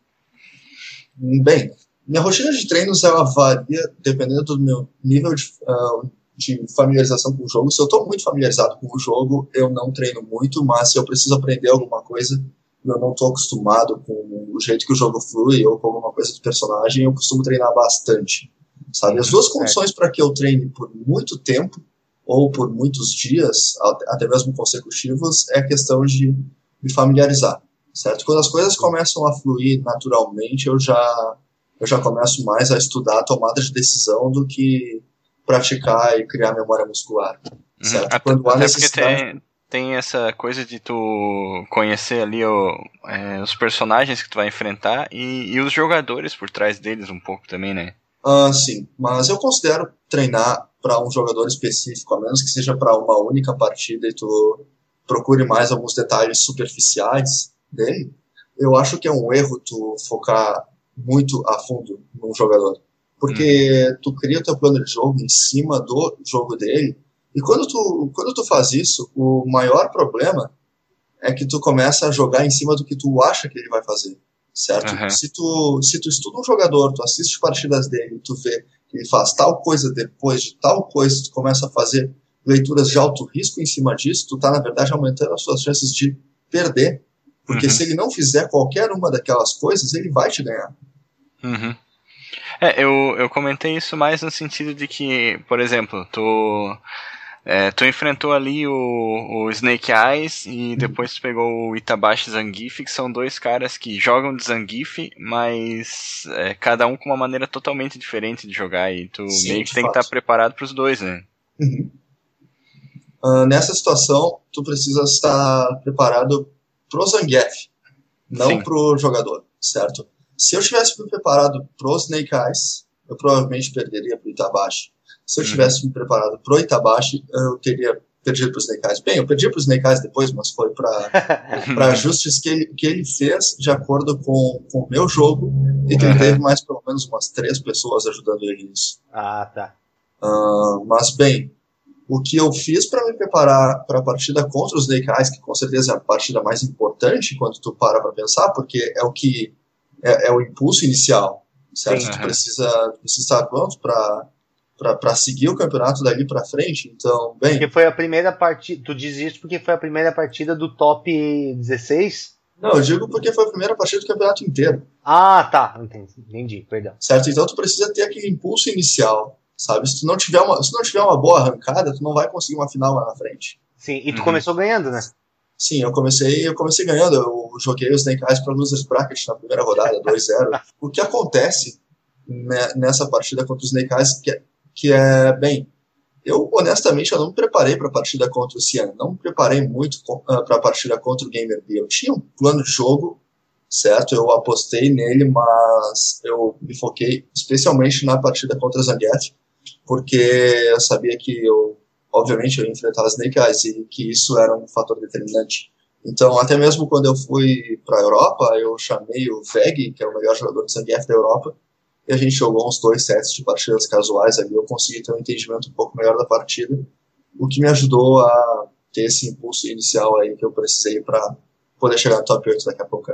Bem, minha rotina de treinos ela varia dependendo do meu nível de, uh, de familiarização com o jogo. Se eu estou muito familiarizado com o jogo, eu não treino muito, mas se eu preciso aprender alguma coisa e eu não estou acostumado com o jeito que o jogo flui ou com alguma coisa do personagem, eu costumo treinar bastante. Sabe? As duas condições para que eu treine por muito tempo ou por muitos dias, até mesmo consecutivos, é a questão de me familiarizar, certo? Quando as coisas começam a fluir naturalmente, eu já, eu já começo mais a estudar a tomada de decisão do que praticar e criar memória muscular, certo? Uhum. Até, Quando há até necessidade... porque tem, tem essa coisa de tu conhecer ali o, é, os personagens que tu vai enfrentar e, e os jogadores por trás deles um pouco também, né? Ah, sim, mas eu considero treinar para um jogador específico, a menos que seja para uma única partida e tu procure mais alguns detalhes superficiais dele, eu acho que é um erro tu focar muito a fundo num jogador. Porque hum. tu cria o teu plano de jogo em cima do jogo dele, e quando tu, quando tu faz isso, o maior problema é que tu começa a jogar em cima do que tu acha que ele vai fazer. Certo? Uhum. Se, tu, se tu estuda um jogador, tu assiste partidas dele, tu vê que ele faz tal coisa depois de tal coisa, tu começa a fazer leituras de alto risco em cima disso, tu tá, na verdade, aumentando as suas chances de perder. Porque uhum. se ele não fizer qualquer uma daquelas coisas, ele vai te ganhar. Uhum. É, eu, eu comentei isso mais no sentido de que, por exemplo, tu... É, tu enfrentou ali o, o Snake Eyes e depois tu pegou o Itabashi Zangief, que são dois caras que jogam de Zangief, mas é, cada um com uma maneira totalmente diferente de jogar, e tu Sim, meio que tem fato. que estar preparado pros dois, né? Uhum. Uh, nessa situação, tu precisa estar preparado pro Zangief, não Sim. pro jogador, certo? Se eu tivesse me preparado pro Snake Eyes, eu provavelmente perderia pro Itabashi. Se eu tivesse uhum. me preparado pro Itabashi, eu teria perdido pro Snake Eyes. Bem, eu perdi pro Snake Eyes depois, mas foi para ajustes que ele, que ele fez de acordo com, com o meu jogo e que uhum. ele teve mais pelo menos umas três pessoas ajudando ele nisso. Ah, tá. Uh, mas, bem, O que eu fiz para me preparar para a partida contra os Snake Eyes, que com certeza é a partida mais importante quando tu para para pensar, porque é o que é, é o impulso inicial, certo? Sim, tu uhum. precisa, precisa estar pronto para para seguir o campeonato dali para frente. Então, bem. Porque foi a primeira partida. Tu diz isso porque foi a primeira partida do top dezesseis? Não, eu digo porque foi a primeira partida do campeonato inteiro. Ah, tá. Entendi, entendi, perdão. Certo? Então tu precisa ter aquele impulso inicial, sabe? Se tu não tiver uma, se tu não tiver uma boa arrancada, tu não vai conseguir uma final lá na frente. Sim, e tu Uhum. começou ganhando, né? Sim, eu comecei, eu comecei ganhando. Eu joguei os Snake Eyes para Losers Bracket na primeira rodada, dois a zero. O que acontece né, nessa partida contra os Snake Eyes que é, que é bem, eu honestamente eu não me preparei para a partida contra o Cian, não me preparei muito uh, para a partida contra o Gamer B. Eu tinha um plano de jogo, certo? Eu apostei nele, mas eu me foquei especialmente na partida contra a Zangief, porque eu sabia que eu, obviamente, eu ia enfrentar as Snake Eyes e que isso era um fator determinante. Então, até mesmo quando eu fui para a Europa, eu chamei o Veg, que é o melhor jogador de Zangief da Europa, e a gente jogou uns dois sets de partidas casuais ali, eu consegui ter um entendimento um pouco melhor da partida, o que me ajudou a ter esse impulso inicial aí que eu precisei para poder chegar no top oito daqui a pouco.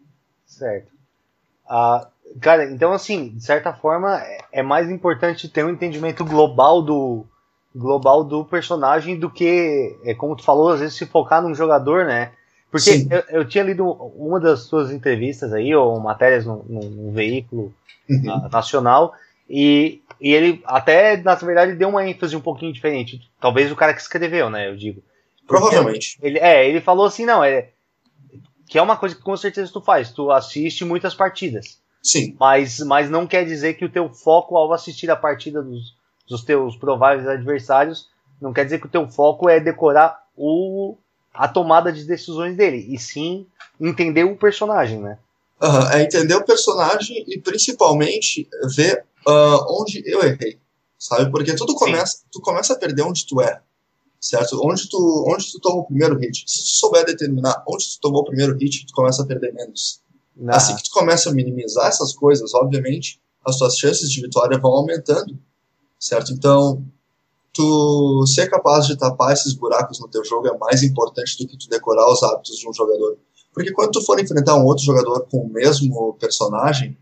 Certo. Ah, cara, então assim, de certa forma, é mais importante ter um entendimento global do global do personagem do que, é, como tu falou, às vezes se focar num jogador, né? Porque eu, eu tinha lido uma das suas entrevistas aí, ou matérias num, num veículo uhum. uh, nacional, e, e ele até, na verdade, deu uma ênfase um pouquinho diferente. Talvez o cara que escreveu, né, eu digo. Provavelmente. Ele, é, ele falou assim, não, é que é uma coisa que com certeza tu faz, tu assiste muitas partidas. Sim. Mas, mas não quer dizer que o teu foco ao assistir a partida dos, dos teus prováveis adversários, não quer dizer que o teu foco é decorar o... a tomada de decisões dele, e sim entender o personagem, né? Uhum, é entender o personagem e principalmente ver uh, onde eu errei, sabe? Porque tudo começa, tu começa a perder onde tu erra, certo? Onde tu, onde tu toma o primeiro hit. Se tu souber determinar onde tu tomou o primeiro hit, tu começa a perder menos. Não. Assim que tu começa a minimizar essas coisas, obviamente, as tuas chances de vitória vão aumentando, certo? Então, tu ser capaz de tapar esses buracos no teu jogo é mais importante do que tu decorar os hábitos de um jogador. Porque quando tu for enfrentar um outro jogador com o mesmo personagem,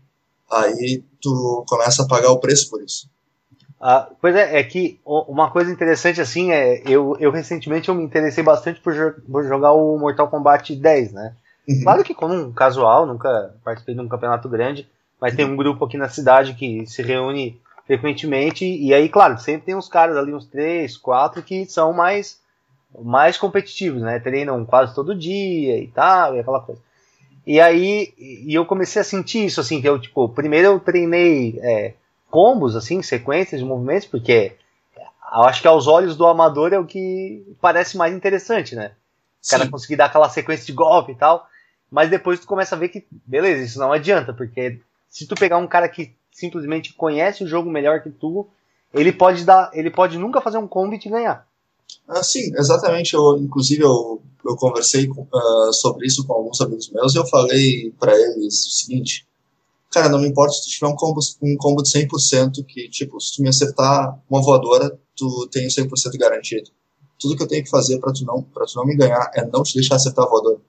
aí tu começa a pagar o preço por isso. Ah, pois é, é que uma coisa interessante assim é, eu, eu recentemente eu me interessei bastante por, jo- por jogar o Mortal Kombat dez, né? Uhum. Claro que como um casual, nunca participei de um campeonato grande, mas uhum. tem um grupo aqui na cidade que se reúne frequentemente, e aí, claro, sempre tem uns caras ali, uns três, quatro, que são mais, mais competitivos, né? Treinam quase todo dia e tal, e aquela coisa. E aí, e eu comecei a sentir isso, assim, que eu, tipo, primeiro eu treinei é, combos, assim, sequências de movimentos, porque eu acho que aos olhos do amador é o que parece mais interessante, né? O cara conseguir dar aquela sequência de golpe e tal, mas depois tu começa a ver que, beleza, isso não adianta, porque se tu pegar um cara que simplesmente conhece o jogo melhor que tu, ele pode dar, ele pode nunca fazer um combo e te ganhar. Ah, sim, exatamente. Eu, inclusive, eu, eu conversei com, uh, sobre isso com alguns amigos meus e eu falei pra eles o seguinte: cara, não me importa se tu tiver um combo, um combo de cem por cento, que, tipo, se tu me acertar uma voadora, tu tem o cem por cento garantido. Tudo que eu tenho que fazer pra tu não, pra tu não me ganhar é não te deixar acertar a voadora.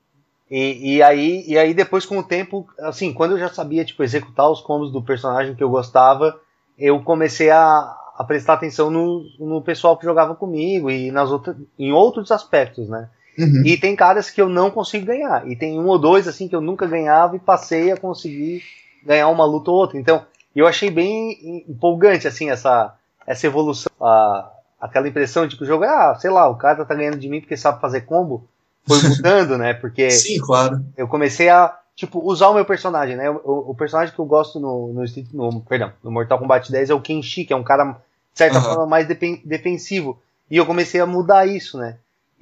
E, e, aí, e aí depois com o tempo, assim, quando eu já sabia, tipo, executar os combos do personagem que eu gostava, eu comecei a, a prestar atenção no, no pessoal que jogava comigo e nas outras, em outros aspectos, né? Uhum. E tem caras que eu não consigo ganhar, e tem um ou dois, assim, que eu nunca ganhava e passei a conseguir ganhar uma luta ou outra. Então, eu achei bem empolgante, assim, essa, essa evolução, a, aquela impressão de que o jogo, ah, sei lá, o cara tá ganhando de mim porque sabe fazer combo, foi mudando, né? Porque sim, claro. Eu comecei a, tipo, usar o meu personagem, né? O, o personagem que eu gosto no, no, no, perdão, no Mortal Kombat dez é o Kenshi, que é um cara, de certa uhum. forma, mais depen, defensivo. E eu comecei a mudar isso, né?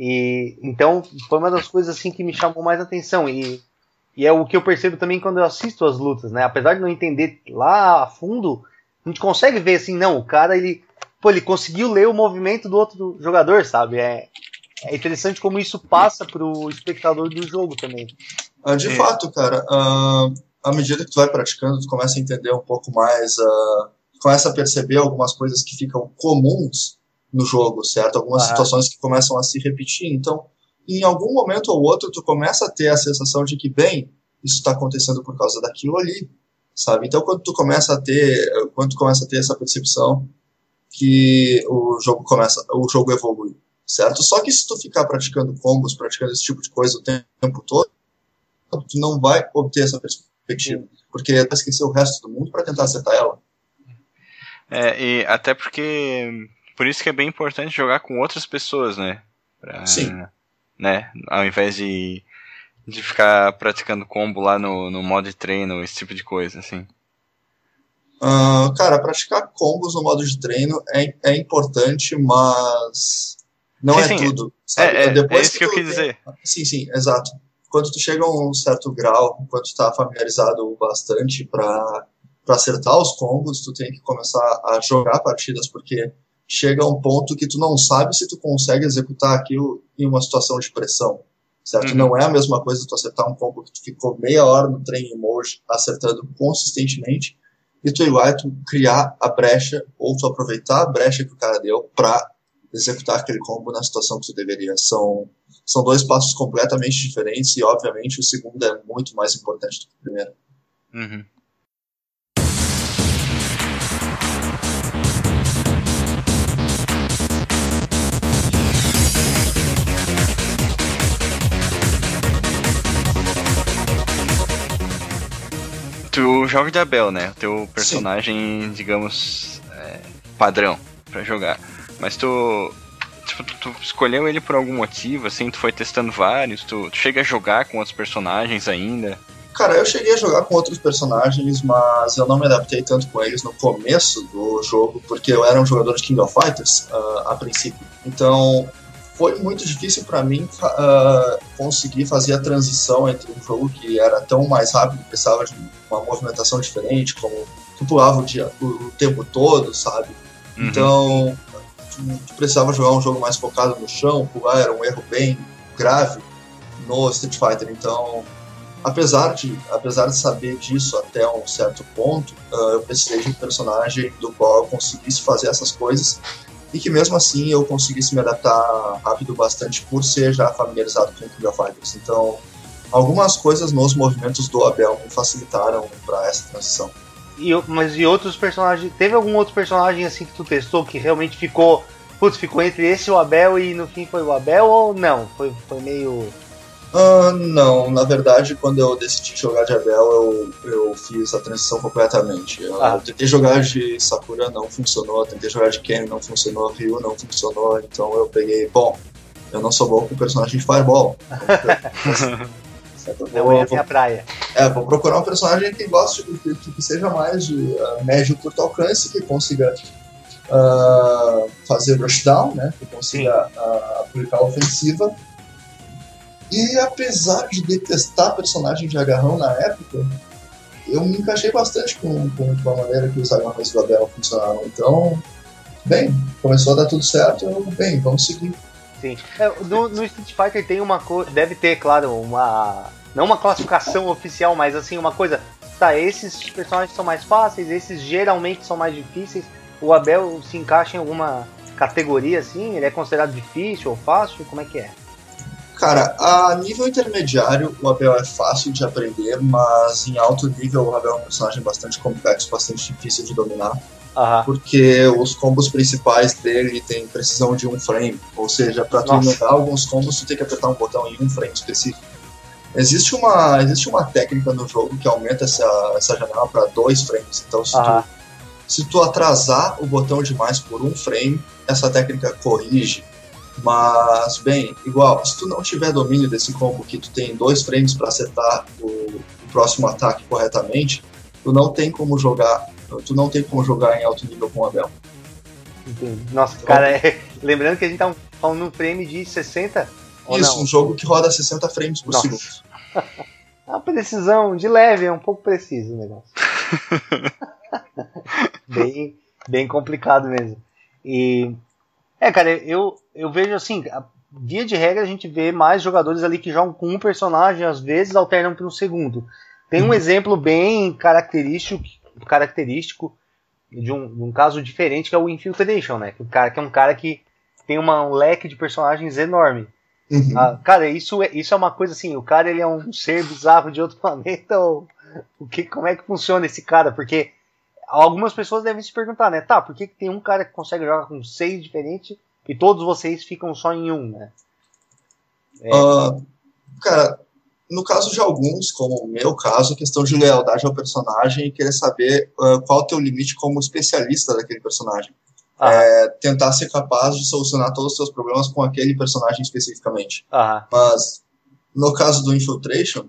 E então foi uma das coisas assim que me chamou mais atenção. E, e é o que eu percebo também quando eu assisto as lutas, né? Apesar de não entender lá a fundo, a gente consegue ver assim, não, o cara, ele, pô, ele conseguiu ler o movimento do outro jogador, sabe? É, é interessante como isso passa pro espectador do jogo também. Uh, de é. fato, cara, uh, à medida que tu vai praticando, tu começa a entender um pouco mais, uh, começa a perceber algumas coisas que ficam comuns, no jogo, certo? Algumas ah. situações que começam a se repetir. Então, em algum momento ou outro, tu começa a ter a sensação de que, bem, isso está acontecendo por causa daquilo ali, sabe? Então, quando tu começa a ter, quando tu começa a ter essa percepção que o jogo começa, o jogo evolui, certo? Só que se tu ficar praticando combos, praticando esse tipo de coisa o tempo todo, tu não vai obter essa perspectiva, porque tu vai esquecer o resto do mundo para tentar acertar ela. É, e até porque por isso que é bem importante jogar com outras pessoas, né? Pra, Sim. Né? Ao invés de, de ficar praticando combo lá no, no modo de treino, esse tipo de coisa, assim. Uh, cara, praticar combos no modo de treino é, é importante, mas não sim, é sim. tudo, sabe? É, é, Depois é isso que, que eu quis tem... dizer. Sim, sim, exato. Quando tu chega a um certo grau, quando tu tá familiarizado bastante para para acertar os combos, tu tem que começar a jogar partidas, porque chega a um ponto que tu não sabe se tu consegue executar aquilo em uma situação de pressão, certo? Uhum. Não é a mesma coisa tu acertar um combo que tu ficou meia hora no training mode acertando consistentemente, e tu ir lá e tu criar a brecha, ou tu aproveitar a brecha que o cara deu pra executar aquele combo na situação que tu deveria. São, são dois passos completamente diferentes, e obviamente o segundo é muito mais importante do que o primeiro. Uhum. Tu joga de Abel, né? O teu personagem, sim, digamos, é, padrão pra jogar. Mas tu, tipo, tu, tu escolheu ele por algum motivo, assim? Tu foi testando vários? Tu, tu chega a jogar com outros personagens ainda? Cara, eu cheguei a jogar com outros personagens, mas eu não me adaptei tanto com eles no começo do jogo, porque eu era um jogador de King of Fighters uh, a princípio. Então, foi muito difícil para mim uh, conseguir fazer a transição entre um jogo que era tão mais rápido, precisava de uma movimentação diferente, como tu pulava o, dia, o, o tempo todo, sabe? Uhum. Então, tu, tu precisava jogar um jogo mais focado no chão, pular era um erro bem grave no Street Fighter. Então, apesar de, apesar de saber disso até um certo ponto, uh, eu precisei de um personagem do qual eu conseguisse fazer essas coisas, e que mesmo assim eu conseguisse me adaptar rápido bastante por ser já familiarizado com o King of Fighters. Então, algumas coisas nos movimentos do Abel me facilitaram para essa transição. E, mas e outros personagens? Teve algum outro personagem assim que tu testou que realmente ficou, putz, ficou entre esse e o Abel e no fim foi o Abel, ou não? Foi, foi meio... Uh, não, na verdade, quando eu decidi jogar de Abel, eu, eu fiz a transição completamente. Eu, ah. eu tentei jogar de Sakura, não funcionou. Tentei jogar de Ken, não funcionou. Ryu, não funcionou. Então eu peguei, bom, eu não sou bom com o personagem de Fireball. Então, não é a minha praia. É, vou procurar um personagem que goste, que, que seja mais de uh, médio curto alcance, que consiga uh, fazer rushdown, né? Que consiga uh, aplicar ofensiva. E apesar de detestar personagem de agarrão na época, eu me encaixei bastante com, com, com a maneira que os agarrões do Abel funcionavam. Então, bem, começou a dar tudo certo, eu, bem, vamos seguir. Sim. É, no, no Street Fighter tem uma coisa, deve ter, claro, uma... não uma classificação oficial, mas assim, uma coisa, tá, esses personagens são mais fáceis, esses geralmente são mais difíceis. O Abel se encaixa em alguma categoria, assim? Ele é considerado difícil ou fácil? Como é que é? Cara, a nível intermediário o Abel é fácil de aprender, mas em alto nível o Abel é um personagem bastante complexo, bastante difícil de dominar. Aham. Porque os combos principais dele tem precisão de um frame, ou seja, para tu emendar alguns combos tu tem que apertar um botão em um frame específico. Existe uma, existe uma técnica no jogo que aumenta essa, essa janela para dois frames, então se tu, se tu atrasar o botão demais por um frame, essa técnica corrige. Mas, bem, igual, se tu não tiver domínio desse combo que tu tem dois frames para acertar o, o próximo ataque corretamente, tu não tem como jogar, tu não tem como jogar em alto nível com o Abel. Entendi. Nossa, então, cara, é... lembrando que a gente tá falando num frame de sessenta? Isso, não? Um jogo que roda sessenta frames por Nossa. segundo. A precisão de leve é um pouco preciso o negócio. bem, bem complicado mesmo. E... É, cara, eu, eu vejo assim, via de regra a gente vê mais jogadores ali que jogam com um personagem, às vezes alternam para um segundo. Tem um uhum. exemplo bem característico, característico de um, de um caso diferente, que é o Infiltration, né? Que o cara que é um cara que tem uma, um leque de personagens enorme. Uhum. Ah, cara, isso é, isso é uma coisa assim, o cara ele é um ser bizarro de outro planeta, ou o que, como é que funciona esse cara? Porque algumas pessoas devem se perguntar, né? Tá, por que, que tem um cara que consegue jogar com seis diferentes e todos vocês ficam só em um, né? É. Uh, cara, no caso de alguns, como o meu caso, questão de lealdade ao personagem e querer saber uh, qual é o teu limite como especialista daquele personagem. Ah. É, tentar ser capaz de solucionar todos os seus problemas com aquele personagem especificamente. Ah. Mas, no caso do Infiltration,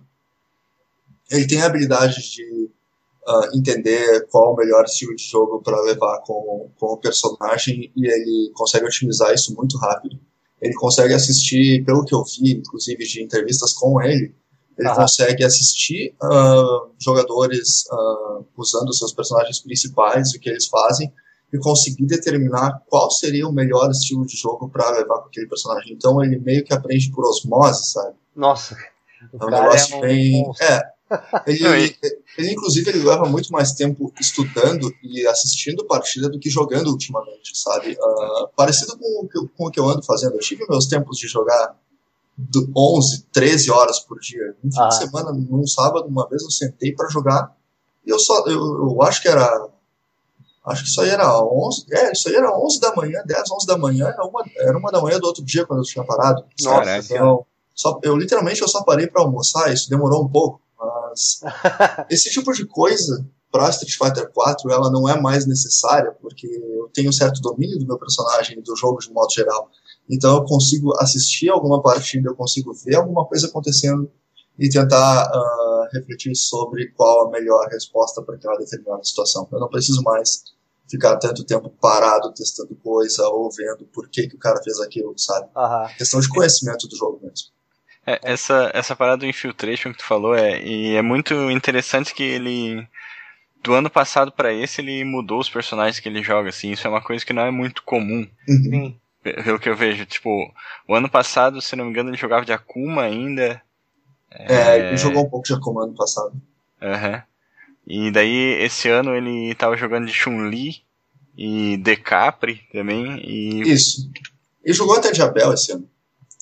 ele tem a habilidade de uh, entender qual o melhor estilo de jogo para levar com, com o personagem, e ele consegue otimizar isso muito rápido. Ele consegue assistir, pelo que eu vi, inclusive de entrevistas com ele, ele ah. consegue assistir uh, jogadores uh, usando seus personagens principais, o que eles fazem, e conseguir determinar qual seria o melhor estilo de jogo para levar com aquele personagem. Então ele meio que aprende por osmose, sabe? Nossa, é um negócio é um bem... Monstro. É, ele, ele, ele inclusive ele leva muito mais tempo estudando e assistindo partida do que jogando ultimamente, sabe? Uh, parecido com o, que, com o que eu ando fazendo. Eu tive meus tempos de jogar do onze, treze horas por dia. No fim ah. de semana, num sábado, uma vez eu sentei para jogar e eu só, eu, eu acho que era Acho que isso aí era onze, é, isso aí era onze da manhã, dez, onze da manhã, era uma, era uma da manhã do outro dia quando eu tinha parado. Nossa, então, só, eu literalmente eu só parei para almoçar, isso demorou um pouco, mas esse tipo de coisa para Street Fighter quatro, ela não é mais necessária, porque eu tenho um certo domínio do meu personagem e do jogo de modo geral. Então eu consigo assistir alguma partida, eu consigo ver alguma coisa acontecendo e tentar uh, refletir sobre qual a melhor resposta para aquela determinada situação. Eu não preciso mais ficar tanto tempo parado testando coisa ou vendo por que, que o cara fez aquilo, sabe? Uhum. Questão de conhecimento do jogo mesmo. É, essa, essa parada do Infiltration que tu falou, é, e é muito interessante que ele, do ano passado para esse, ele mudou os personagens que ele joga, assim, isso é uma coisa que não é muito comum. Uhum. Pelo que eu vejo, tipo, o ano passado, se não me engano, ele jogava de Akuma ainda. É, é ele jogou um pouco de Akuma ano passado. Aham. Uhum. E daí, esse ano, ele tava jogando de Chun-Li e Decapre também. E... Isso. Ele jogou até de Abel esse ano.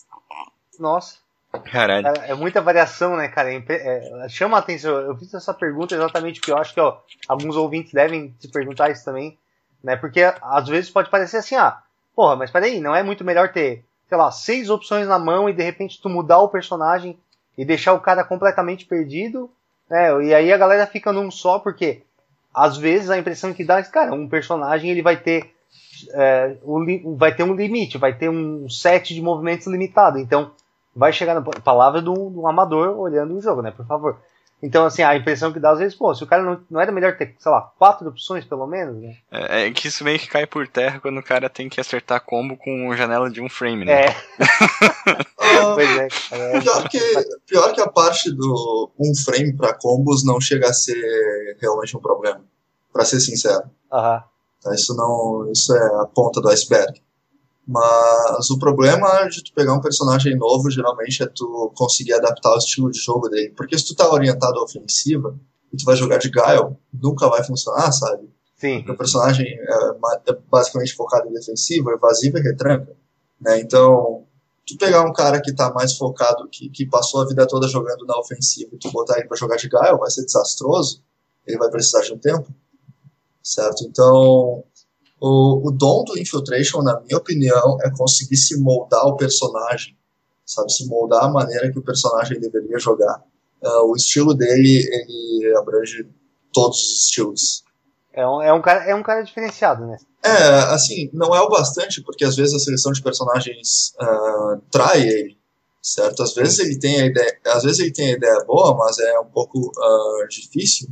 Nossa. Caralho. É, é muita variação, né, cara? É, é, chama a atenção. Eu fiz essa pergunta exatamente porque eu acho que ó, alguns ouvintes devem se perguntar isso também, né? Porque às vezes pode parecer assim, ah, porra, mas peraí, não é muito melhor ter, sei lá, seis opções na mão e de repente tu mudar o personagem e deixar o cara completamente perdido, né? E aí a galera fica num só, porque às vezes a impressão que dá é que, cara, um personagem ele vai ter é, um, vai ter um limite, vai ter um set de movimentos limitado, então vai chegar na palavra de um, de um amador olhando o jogo, né, por favor. Então, assim, a impressão que dá às vezes, pô, se o cara não, não era melhor ter, sei lá, quatro opções pelo menos, né? É, é que isso meio que cai por terra quando o cara tem que acertar combo com janela de um frame, né? É. uh, pois é. é. Pior, que, pior que a parte do um frame pra combos não chega a ser realmente um problema, pra ser sincero. Aham. Uh-huh. Isso não, isso é a ponta do iceberg. Mas o problema de tu pegar um personagem novo, geralmente, é tu conseguir adaptar o estilo de jogo dele. Porque se tu tá orientado à ofensiva, e tu vai jogar de Guile, nunca vai funcionar, sabe? Sim. Porque o personagem é, é basicamente focado em defensiva, evasiva e retranca. Né? Então, tu pegar um cara que tá mais focado, que, que passou a vida toda jogando na ofensiva, e tu botar ele pra jogar de Guile, vai ser desastroso. Ele vai precisar de um tempo. Certo? Então... O, o dom do Infiltration, na minha opinião, é conseguir se moldar o personagem, sabe, se moldar a maneira que o personagem deveria jogar. Uh, o estilo dele, ele abrange todos os estilos. É um, é, um cara, é um cara diferenciado, né? É, assim, não é o bastante, porque às vezes a seleção de personagens uh, trai ele, certo? Às vezes ele tem a ideia, às vezes ele tem a ideia boa, mas é um pouco uh, difícil.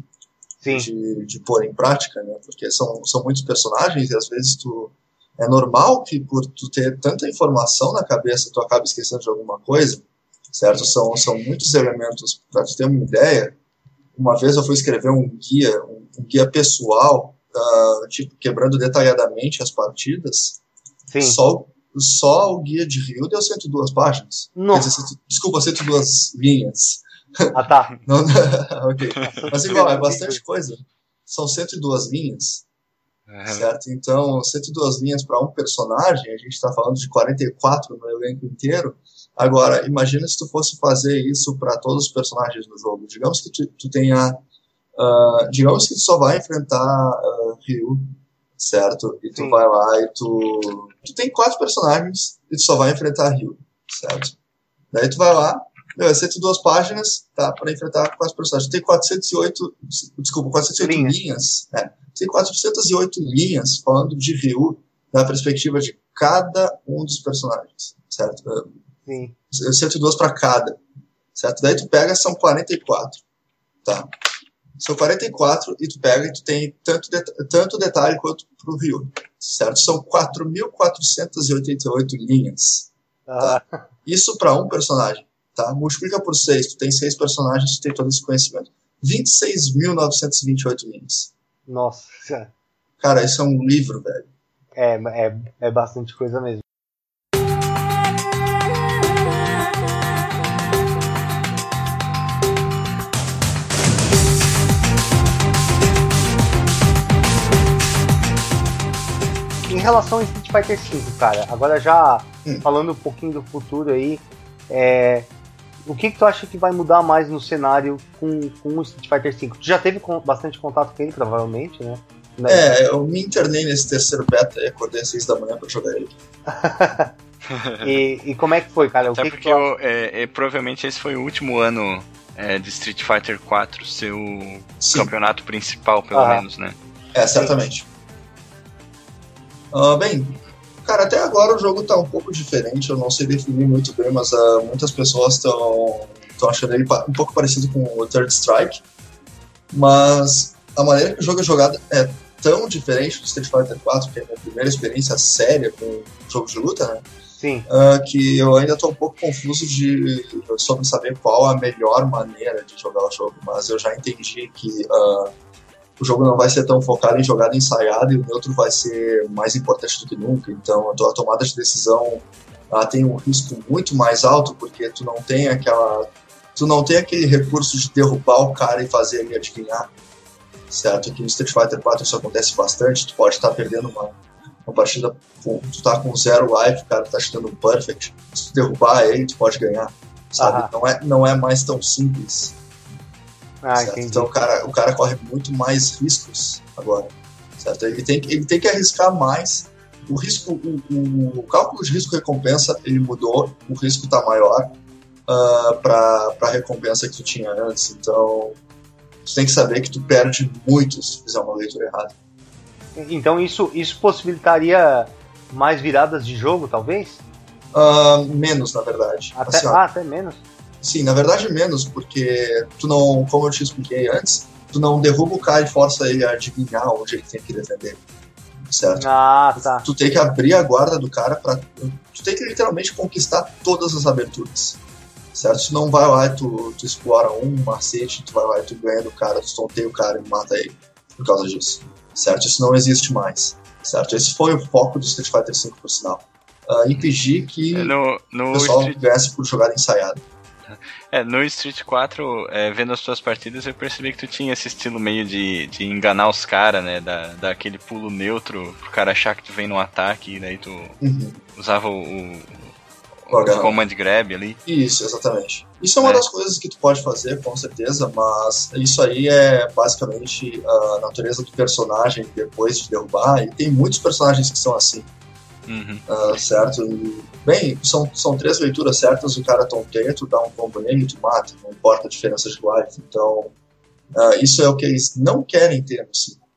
De, de pôr em prática, né? Porque são, são muitos personagens e às vezes tu é normal que por tu ter tanta informação na cabeça tu acabe esquecendo de alguma coisa, certo? São, são muitos elementos para tu ter uma ideia. Uma vez eu fui escrever um guia, um, um guia pessoal, uh, tipo, quebrando detalhadamente as partidas. Sim. Só, só o guia de Ryu deu cento e duas páginas. Quer dizer, cento, desculpa, cento e duas linhas. Ah, tá. Não, não, ok. Mas igual, é bastante coisa. São cento e duas linhas. É. Certo? Então, cento e duas linhas para um personagem, a gente está falando de quarenta e quatro no elenco inteiro. Agora, imagina se tu fosse fazer isso para todos os personagens do jogo. Digamos que tu, tu tenha... Uh, digamos que tu só vai enfrentar uh, Ryu, certo? E tu Sim. vai lá e tu... Tu tem quatro personagens e tu só vai enfrentar Ryu, certo? Daí tu vai lá, meu, é cento e duas páginas, tá, para enfrentar quatro personagens. Tu tem quatrocentos e oito... Desculpa, quatrocentas e oito Linha. linhas. É, tu tem quatrocentas e oito linhas falando de Ryu da perspectiva de cada um dos personagens, certo? Sim. cento e dois para cada, certo? Daí tu pega, são quarenta e quatro, tá? São quarenta e quatro e tu pega e tu tem tanto, de, tanto detalhe quanto pro Ryu, certo? São quatro mil quatrocentas e oitenta e oito linhas, tá? Ah, Isso para um personagem, tá? Multiplica por seis, tu tem seis personagens, tu tem todo esse conhecimento. vinte e seis mil novecentas e vinte e oito linhas. nossa. Cara, isso é um livro, velho. É, é, é bastante coisa mesmo. Em relação ao Street Fighter cinco, cara, agora já Hum. falando um pouquinho do futuro aí, é, o que, que tu acha que vai mudar mais no cenário com, com o Street Fighter cinco? Tu já teve com, bastante contato com ele, provavelmente, né? É, eu me internei nesse terceiro beta e acordei às seis da manhã pra jogar ele. e, e como é que foi, cara? O Até que porque que tu acha? eu, é, é, provavelmente esse foi o último ano é, de Street Fighter quatro ser o Sim. campeonato principal, pelo Ah. menos, né? É, certamente. Uh, bem, cara, até agora o jogo tá um pouco diferente, eu não sei definir muito bem, mas uh, muitas pessoas estão achando ele pa- um pouco parecido com o Third Strike, mas a maneira que o jogo é jogado é tão diferente do Street Fighter quatro, que é a minha primeira experiência séria com um jogo de luta, né? Sim. Uh, que eu ainda tô um pouco confuso de, sobre saber qual a melhor maneira de jogar o jogo, mas eu já entendi que uh, o jogo não vai ser tão focado em jogada ensaiada e o neutro vai ser mais importante do que nunca. Então a tua tomada de decisão ela tem um risco muito mais alto porque tu não tem aquela, tu não tem aquele recurso de derrubar o cara e fazer ele adivinhar, certo? Aqui no Street Fighter quatro isso acontece bastante. Tu pode estar perdendo uma, uma partida, com, tu tá com zero life, o cara tá chutando um perfect. Se tu derrubar ele, tu pode ganhar, sabe? Aham. Não é, não é mais tão simples. Ah, Certo? entendi. Então o cara, o cara corre muito mais riscos agora, certo? Ele tem, ele tem que arriscar mais. O risco, o, o, o cálculo de risco-recompensa ele mudou, o risco está maior uh, para a recompensa que tu tinha antes. Então tu tem que saber que tu perde muito se fizer uma leitura errada. Então isso, isso possibilitaria mais viradas de jogo, talvez? Uh, menos, na verdade. Até, Assim, ó, ah, até menos. sim, na verdade menos, porque tu não, como eu te expliquei antes, tu não derruba o cara e força ele a adivinhar onde ele tem que defender, certo? Ah, tá. Tu tem que abrir a guarda do cara pra... Tu tem que literalmente conquistar todas as aberturas, certo? Tu não vai lá e tu, tu explora um macete, tu vai lá e tu ganha do cara, tu tonteia o cara e mata ele por causa disso, certo? Isso não existe mais, certo? Esse foi o foco do Street Fighter cinco, por sinal. Uh, impedir que No, o no, pessoal Street, ganhasse por jogada ensaiada. é, no Street quatro, é, vendo as tuas partidas, eu percebi que tu tinha esse estilo meio de, de enganar os caras, né? Da, dar aquele pulo neutro pro cara achar que tu vem no ataque e daí tu Uhum. usava o, o, O o H. command grab ali. Isso, exatamente. Isso é uma É. das coisas que tu pode fazer, com certeza, mas isso aí é basicamente a natureza do personagem depois de derrubar, e tem muitos personagens que são assim, Uhum. uh, certo? E, bem, são, são três leituras certas, o cara tonteia, tu dá um combo nele e tu mata, não importa a diferença de life. Então, uh, isso é o que eles não querem ter no cinco.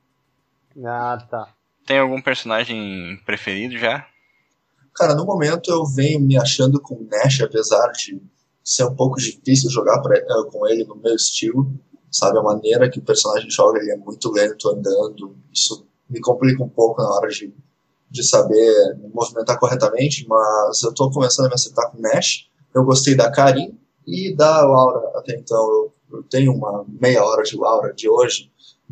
Ah, tá. Tem algum personagem preferido já? Cara, no momento eu venho me achando com o Nash, apesar de ser um pouco difícil jogar pra, uh, com ele no meu estilo, sabe? A maneira que o personagem joga, ele é muito lento andando, isso me complica um pouco na hora de, de saber me movimentar corretamente, mas eu tô começando a me acertar com o Nash. Eu gostei da Karin e da Laura até então. Eu, eu tenho uma meia hora de Laura de hoje,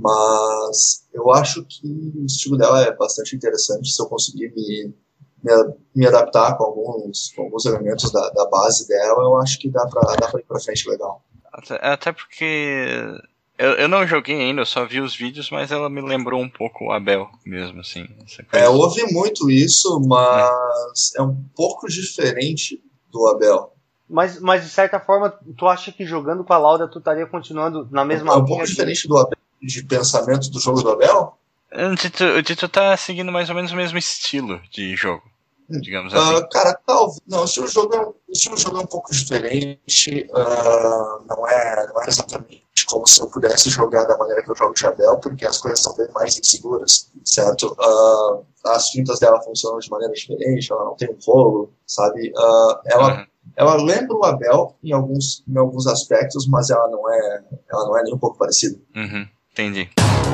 mas eu acho que o estilo dela é bastante interessante se eu conseguir me Me, me adaptar com alguns, com alguns elementos da, da base dela, eu acho que dá pra, dá pra ir pra frente legal. Até, até porque Eu, eu não joguei ainda, eu só vi os vídeos, mas ela me lembrou um pouco o Abel mesmo, assim. Essa coisa. É, eu ouvi muito isso, mas é, é um pouco diferente do Abel. Mas, mas de certa forma, tu acha que jogando com a Laura tu estaria continuando na mesma linha? É um linha pouco de... diferente do Abel, de pensamento do jogo do Abel? O Dito, o Dito tá seguindo mais ou menos o mesmo estilo de jogo, hum. digamos assim. Uh, cara, talvez. Não, o estilo de jogo é um, o estilo de jogo é um pouco diferente. Uh, não, é, não é exatamente como se eu pudesse jogar da maneira que eu jogo de Abel, porque as coisas são bem mais inseguras, certo? Uh, as fintas dela funcionam de maneira diferente, ela não tem um rolo, sabe? Uh, ela, uhum. ela lembra o Abel em alguns, em alguns aspectos, mas ela não é, ela não é nem um pouco parecida. Uhum, entendi.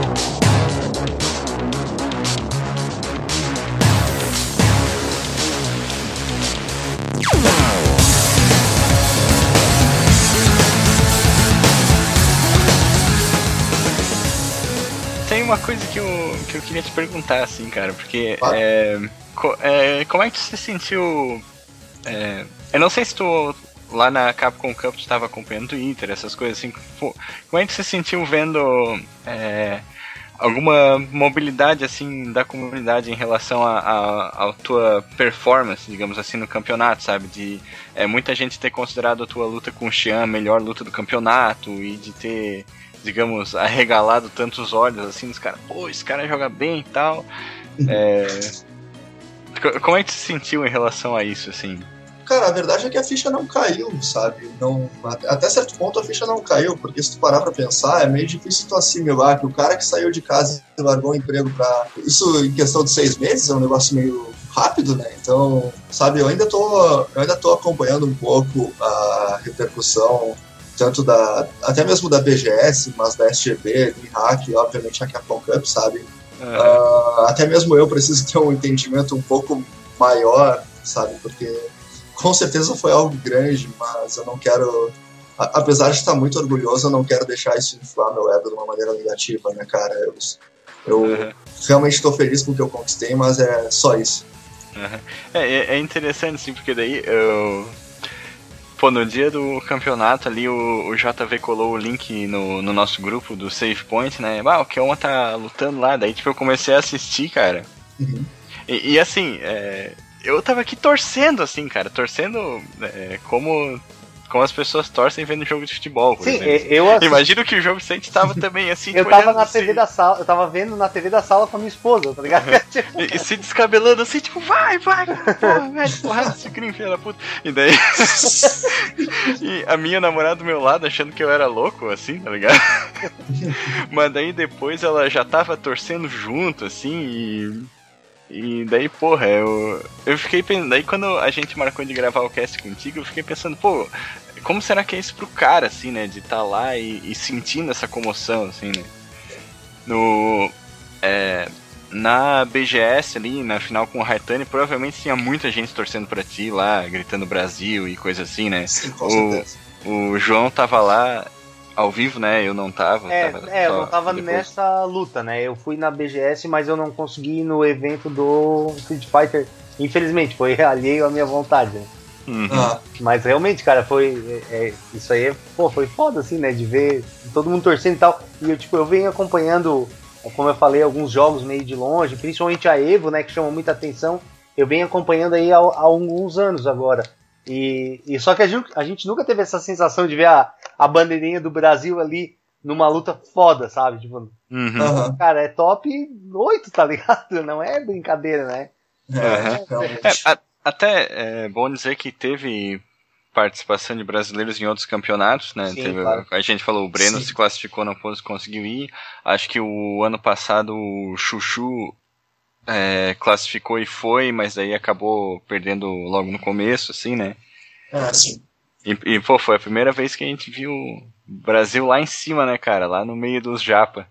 Tem uma coisa que eu, que eu queria te perguntar, assim, cara, porque ah. é, co, é, como é que tu se sentiu? É, eu não sei se tu lá na Capcom Cup tu estava acompanhando o Twitter, essas coisas assim. Como é que tu se sentiu vendo é, alguma mobilidade assim da comunidade em relação a, a, a tua performance, digamos assim, no campeonato, sabe? De é, muita gente ter considerado a tua luta com o Xian a melhor luta do campeonato e de ter, digamos, arregalado tantos olhos assim dos caras, pô, esse cara joga bem e tal. É... Como é que tu se sentiu em relação a isso, assim? Cara, a verdade é que a ficha não caiu, sabe? Não, até certo ponto a ficha não caiu, porque se tu parar pra pensar, é meio difícil tu assimilar que o cara que saiu de casa e largou o emprego pra... Isso em questão de seis meses é um negócio meio rápido, né? Então, sabe, eu ainda tô, eu ainda tô acompanhando um pouco a repercussão tanto da, até mesmo da B G S, mas da S G B, do Hack e obviamente a Capcom Cup, sabe? Uhum. Uh, até mesmo eu preciso ter um entendimento um pouco maior, sabe? Porque com certeza foi algo grande, mas eu não quero, a, apesar de estar muito orgulhoso, eu não quero deixar isso inflar meu ego de uma maneira negativa, né, cara? Eu, eu uhum. realmente estou feliz com o que eu conquistei, mas é só isso. Uhum. É, é interessante, sim, porque daí eu... Pô, no dia do campeonato ali, o, o J V colou o link no, no nosso grupo do Save Point, né? Ah, o Keoma tá lutando lá, daí tipo eu comecei a assistir, cara. Uhum. E, e assim, é, eu tava aqui torcendo, assim, cara, torcendo é, como, como as pessoas torcem vendo jogo de futebol, por Sim, exemplo. Eu assisti... Imagino que o jogo sempre tava também assim, eu tipo, tava na T V assim. da sala, eu tava vendo na T V da sala com a minha esposa, tá ligado? Uhum. e, e se descabelando assim, tipo, vai, vai, porra, velho, porrada desse crime, filha da puta. E daí. E a minha namorada do meu lado achando que eu era louco, assim, tá ligado? Mas daí depois ela já tava torcendo junto, assim, e. E daí, porra, eu. Eu fiquei pensando. Daí quando a gente marcou de gravar o cast contigo, eu fiquei pensando, pô, como será que é isso pro cara, assim, né? De estar tá lá e, e sentindo essa comoção, assim, né? No. É. Na B G S ali, na final com o Haitani, provavelmente tinha muita gente torcendo pra ti lá, gritando Brasil e coisa assim, né? Sim, com certeza. O, o João tava lá ao vivo, né? Eu não tava. É, tava é eu não tava depois. Nessa luta, né? Eu fui na B G S, mas eu não consegui ir no evento do Street Fighter. Infelizmente, foi alheio à minha vontade, né? Uhum. Ah. Mas realmente, cara, foi. É, é, isso aí, pô, foi foda, assim, né? De ver todo mundo torcendo e tal. E eu, tipo, eu venho acompanhando, como eu falei, alguns jogos meio de longe, principalmente a Evo, né? Que chama muita atenção. Eu venho acompanhando aí há, há alguns anos agora. E, e só que a gente, a gente nunca teve essa sensação de ver a, a bandeirinha do Brasil ali numa luta foda, sabe? Tipo, uhum. Cara, é top oito, tá ligado? Não é brincadeira, né? Uhum. É, a, até é bom dizer que teve participação de brasileiros em outros campeonatos, né? Sim, teve, claro. A gente falou, o Breno Sim. se classificou na pose, conseguiu ir. Acho que o ano passado o Chuchu é, classificou e foi, mas aí acabou perdendo logo no começo, assim, né? Ah, sim. E, e, pô, foi a primeira vez que a gente viu o Brasil lá em cima, né, cara? Lá no meio dos japa.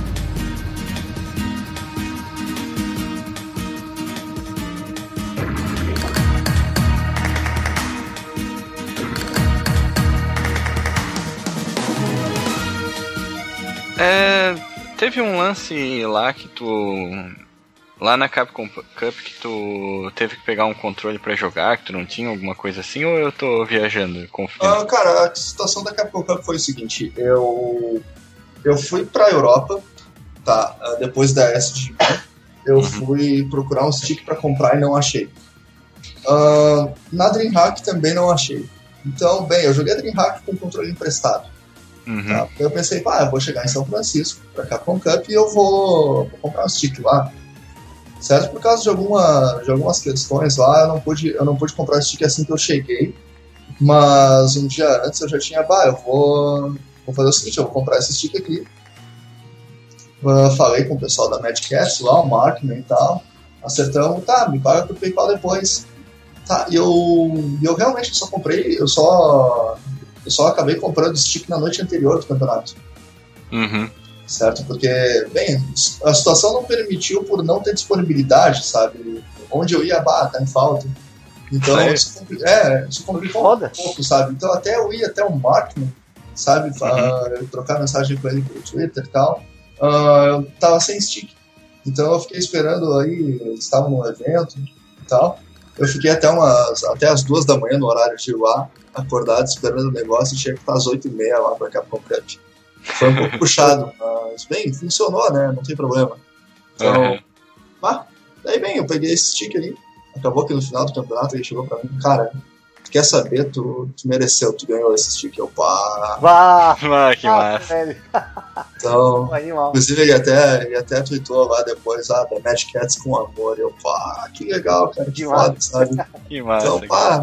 É, teve um lance lá que tu... Lá na Capcom Cup que tu teve que pegar um controle pra jogar, que tu não tinha alguma coisa assim, ou eu tô viajando, confiando? Ah, cara, a situação da Capcom Cup foi o seguinte, eu... eu fui pra Europa, tá? Depois da S G B, eu Uhum. fui procurar um stick pra comprar e não achei. Uh, na DreamHack também não achei. Então, bem, eu joguei a DreamHack com controle emprestado. Uhum. Tá? Eu pensei, pá, eu vou chegar em São Francisco, pra Capcom Cup, e eu vou, vou comprar um stick lá. Certo? Por causa de, alguma, de algumas questões lá, eu não pude, eu não pude comprar o stick assim que eu cheguei. Mas um dia antes eu já tinha, bah, eu vou, vou fazer o seguinte, eu vou comprar esse stick aqui. Uh, falei com o pessoal da Mad Cat lá, o Markman e tal. Acertamos, tá, me paga por PayPal depois. Tá, e eu, eu realmente só comprei, eu só, eu só acabei comprando o stick na noite anterior do campeonato. Uhum. Certo? Porque, bem, a situação não permitiu por não ter disponibilidade, sabe? Onde eu ia, bah, tá em falta. Então, Sério? isso, compli- é, isso complicou Foda. um pouco, sabe? Então, até eu ia até o Markman, sabe? Fa- Uhum. trocar mensagem com ele pelo Twitter e tal. Ah, eu tava sem stick. Então, eu fiquei esperando aí, eles estavam num evento e tal. Eu fiquei até, umas, até as duas da manhã no horário de ir lá, acordado, esperando o negócio, e tinha que estar às oito e meia lá pra Capcom Cup. Foi um pouco puxado, mas bem, funcionou, né? Não tem problema. Então, Uhum. ah, daí bem, eu peguei esse stick ali. Acabou que no final do campeonato ele chegou pra mim, cara, tu quer saber, tu, tu mereceu, tu ganhou esse stick. Eu, pá. Vá! Ah, que Ah, massa. velho. Então, Animal. inclusive ele até, ele até tweetou lá depois, ah, da Mad Cats com amor. Eu, pá, que legal, cara, que Que foda, sabe? Que massa. Então, pá,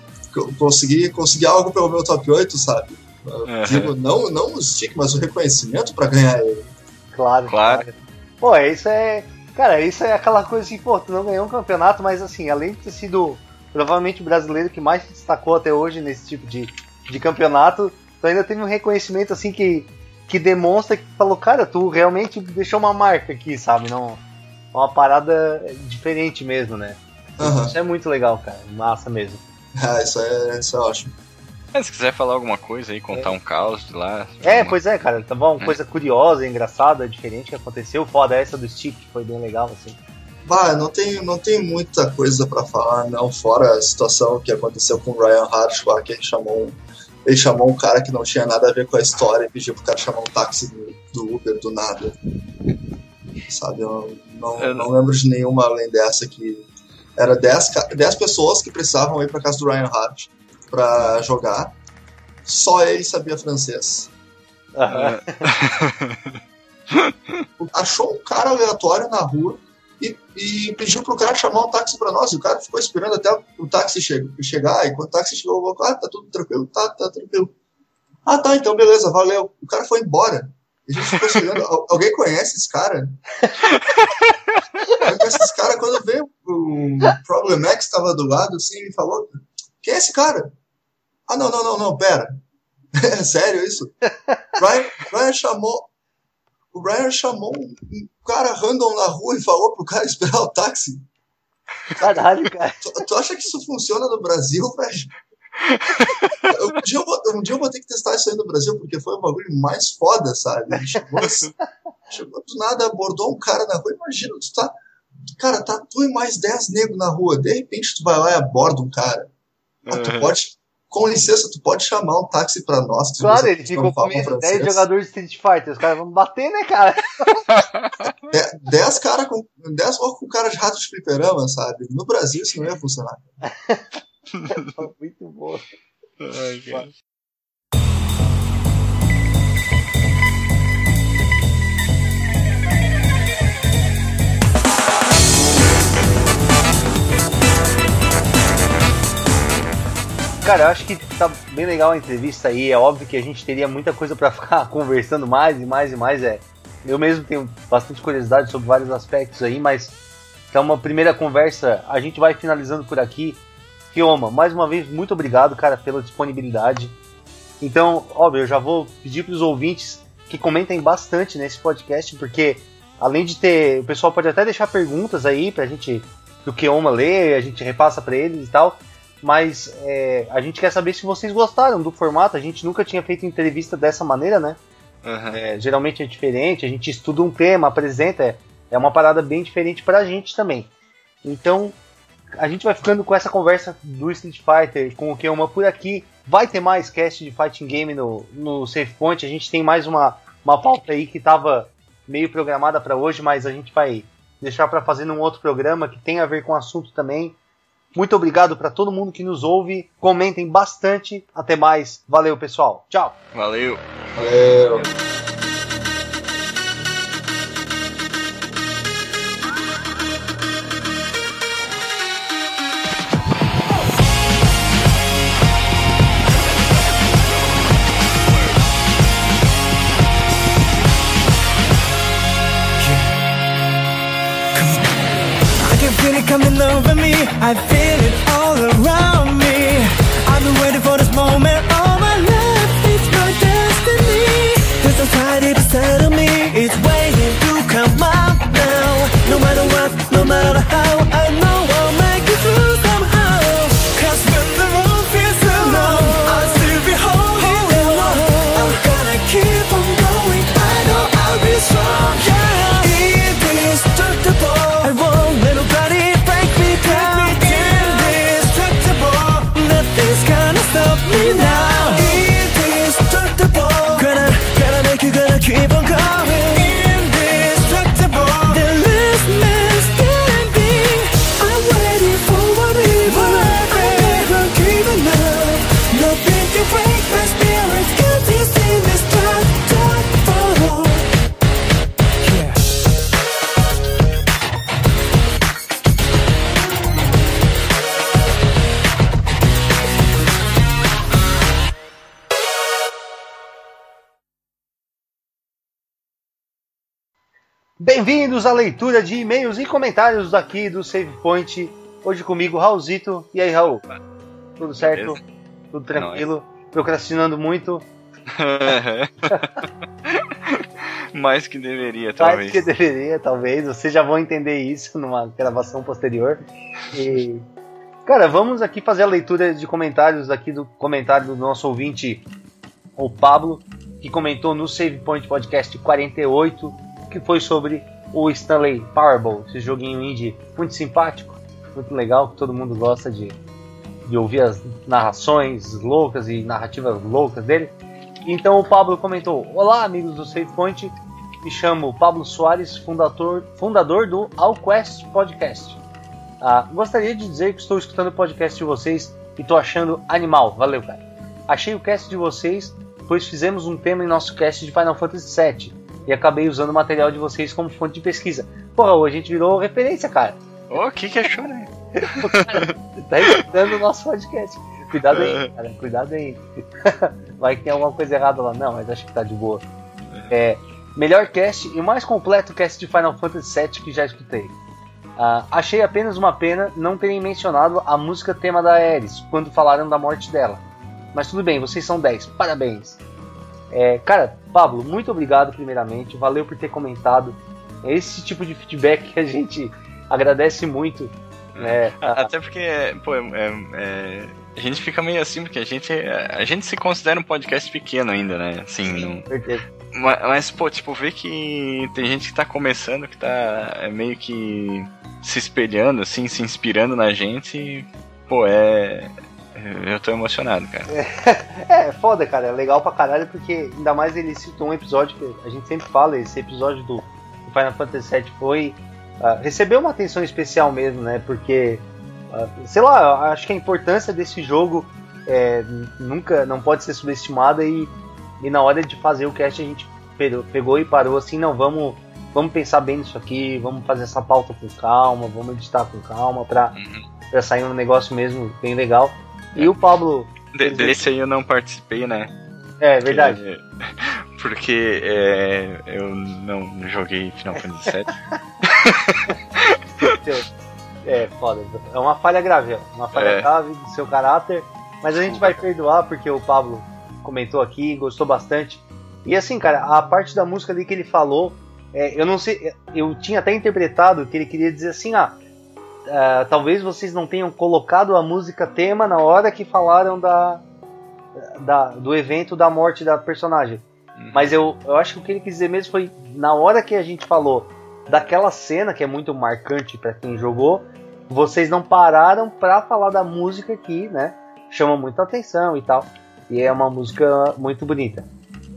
eu consegui, consegui algo pelo meu top oito, sabe? Eu Uhum. digo, não, não o stick, mas o reconhecimento pra ganhar ele. Claro, Claro. claro. Pô, isso é. Cara, isso é aquela coisa assim, pô, tu não ganhou um campeonato, mas assim, além de ter sido provavelmente o brasileiro que mais se destacou até hoje nesse tipo de, de campeonato, tu ainda teve um reconhecimento assim que, que demonstra que falou, cara, tu realmente deixou uma marca aqui, sabe? Não, uma parada diferente mesmo, né? Aham. Isso é muito legal, cara. Massa mesmo. Ah, isso é, isso é ótimo. Mas se quiser falar alguma coisa aí, contar um caos de lá. É, alguma- pois é, cara, tá bom? Coisa curiosa, engraçada, diferente que aconteceu. Foda essa do Stick, que foi bem legal, assim. Bah, não tem, não tem muita coisa pra falar, não, fora a situação que aconteceu com o Ryan Hart lá, que ele chamou, um- ele chamou um cara que não tinha nada a ver com a história e pediu pro cara chamar um táxi do, do Uber do nada. Sabe, eu não, Eu não não- lembro de nenhuma além dessa que era dez ca- dez pessoas que precisavam ir pra casa do Ryan Hart pra jogar, só ele sabia francês. Aham. Achou um cara aleatório na rua e, e pediu pro cara chamar um táxi pra nós. E o cara ficou esperando até o táxi che- chegar. E quando o táxi chegou, eu falei, ah, tá tudo tranquilo, tá, tá tranquilo. Ah, tá, então beleza, valeu. O cara foi embora. E a gente ficou chegando. Al- alguém conhece esse cara? Alguém conhece esse cara? Quando veio o Problem X, tava do lado, assim, ele falou: quem é esse cara? Ah, não, não, não, não, pera. É sério isso? Ryan, Ryan chamou. O Ryan chamou um um cara random na rua e falou pro cara esperar o táxi. Caralho, cara. Tu, tu acha que isso funciona no Brasil, velho? Um dia, eu vou, um dia eu vou ter que testar isso aí no Brasil, porque foi o bagulho mais foda, sabe? Ele chegou, chegou do nada, abordou um cara na rua. Imagina, tu tá. Cara, tá tu e mais dez negros na rua. De repente tu vai lá e aborda um cara. Ah, tu Uhum. pode. Com licença, tu pode chamar um táxi pra nós. Que Claro, você ele não ficou fala comendo francês. dez jogadores de Street Fighter. Os caras vão bater, né, cara? É, dez cara com dez loucos com cara de rato de fliperama, sabe? No Brasil isso não ia funcionar. Muito boa. Ai, cara. Cara, eu acho que tá bem legal a entrevista aí. É óbvio que a gente teria muita coisa pra ficar conversando mais e mais e mais. É, eu mesmo tenho bastante curiosidade sobre vários aspectos aí, mas tá uma primeira conversa. A gente vai finalizando por aqui. Kioma, mais uma vez, muito obrigado, cara, pela disponibilidade. Então, óbvio, eu já vou pedir para os ouvintes que comentem bastante nesse podcast, porque além de ter, o pessoal pode até deixar perguntas aí pra gente, pro Kioma ler, a gente repassa para eles e tal. Mas é, a gente quer saber se vocês gostaram do formato. A gente nunca tinha feito entrevista dessa maneira, né? Uhum. É, geralmente é diferente, a gente estuda um tema, apresenta, é, é uma parada bem diferente pra gente também. Então, a gente vai ficando com essa conversa do Street Fighter, com o Kioma por aqui. Vai ter mais cast de Fighting Game no, no Save Point. A gente tem mais uma, uma pauta aí que estava meio programada para hoje, mas a gente vai deixar para fazer num outro programa que tem a ver com o assunto também. Muito obrigado para todo mundo que nos ouve. Comentem bastante. Até mais. Valeu, pessoal. Tchau. Valeu. Valeu. Coming over me, I feel it all around me. I've been waiting for this moment all my life. It's my destiny. There's a side inside of me. It's waiting to come out now. No matter what, no matter how, I know I'll make it through somehow. Cause when the road feels so long, I'll still be holding on. I'm gonna keep on going. I know I'll be strong. Yeah, indestructible. I won't let nobody stop me now. Indestructible. Gonna, gonna make you gonna keep on going. Indestructible. The last man standing. I'm waiting for what evil. I'm never giving up. Nothing can break my spirit. Cause it's indestructible. Yeah. Bem-vindos à leitura de e-mails e comentários aqui do Save Point. Hoje comigo, Raulzito. E aí, Raul? Tudo certo? Beleza. Tudo tranquilo? Procrastinando muito? Mais que deveria, talvez. Mais que deveria, talvez. Vocês já vão entender isso numa gravação posterior. E, cara, vamos aqui fazer a leitura de comentários aqui do comentário do nosso ouvinte, o Pablo, que comentou no Save Point Podcast quarenta e oito, que foi sobre o Stanley Parable, esse joguinho indie muito simpático, muito legal, que todo mundo gosta de, de ouvir as narrações loucas e narrativas loucas dele. Então o Pablo comentou: olá, amigos do Save Point, me chamo Pablo Soares, fundador, fundador do All Quest Podcast. Ah, gostaria de dizer que estou escutando o podcast de vocês e estou achando animal. Valeu, cara. Achei o cast de vocês, pois fizemos um tema em nosso cast de Final Fantasy sete. E acabei usando o material de vocês como fonte de pesquisa. Porra, a gente virou referência, cara. Ô, o que que achou, né? Cara, tá escutando o nosso podcast. Cuidado aí, cara. Cuidado aí. Vai que tem alguma coisa errada lá. Não, mas acho que tá de boa. É, melhor cast e o mais completo cast de Final Fantasy sete que já escutei. Uh, achei apenas uma pena não terem mencionado a música tema da Aeris quando falaram da morte dela. Mas tudo bem, vocês são dez. Parabéns. É, cara, Pablo, muito obrigado primeiramente, valeu por ter comentado. É esse tipo de feedback que a gente agradece muito, né? Até porque, pô, é, é, a gente fica meio assim, porque a gente, a gente se considera um podcast pequeno ainda, né? Assim, Sim, não... certeza. Mas, mas, pô, tipo, ver que tem gente que tá começando, que tá meio que se espelhando, assim, se inspirando na gente, pô, é... Eu tô emocionado, cara. É, é foda, cara. É legal pra caralho, porque ainda mais ele citou um episódio que a gente sempre fala, esse episódio do Final Fantasy sete foi... Uh, recebeu uma atenção especial mesmo, né? Porque, uh, sei lá, acho que a importância desse jogo é, nunca, não pode ser subestimada e, e na hora de fazer o cast a gente pegou e parou assim, não, vamos, vamos pensar bem nisso aqui, vamos fazer essa pauta com calma, vamos editar com calma pra, uhum. pra sair um negócio mesmo bem legal. E o Pablo... De, desse aí eu não participei, né? É, verdade. Porque, porque é, eu não joguei Final Fantasy sete. É, foda. É uma falha grave, uma falha é. grave do seu caráter. Mas a gente vai perdoar porque o Pablo comentou aqui, gostou bastante. E assim, cara, a parte da música ali que ele falou, é, eu não sei, eu tinha até interpretado que ele queria dizer assim, ah... Uh, talvez vocês não tenham colocado a música tema na hora que falaram da, da, do evento da morte da personagem. Uhum. Mas eu, eu acho que o que ele quis dizer mesmo foi na hora que a gente falou daquela cena que é muito marcante para quem jogou, vocês não pararam para falar da música que, né, chama muita atenção e tal. E é uma música muito bonita.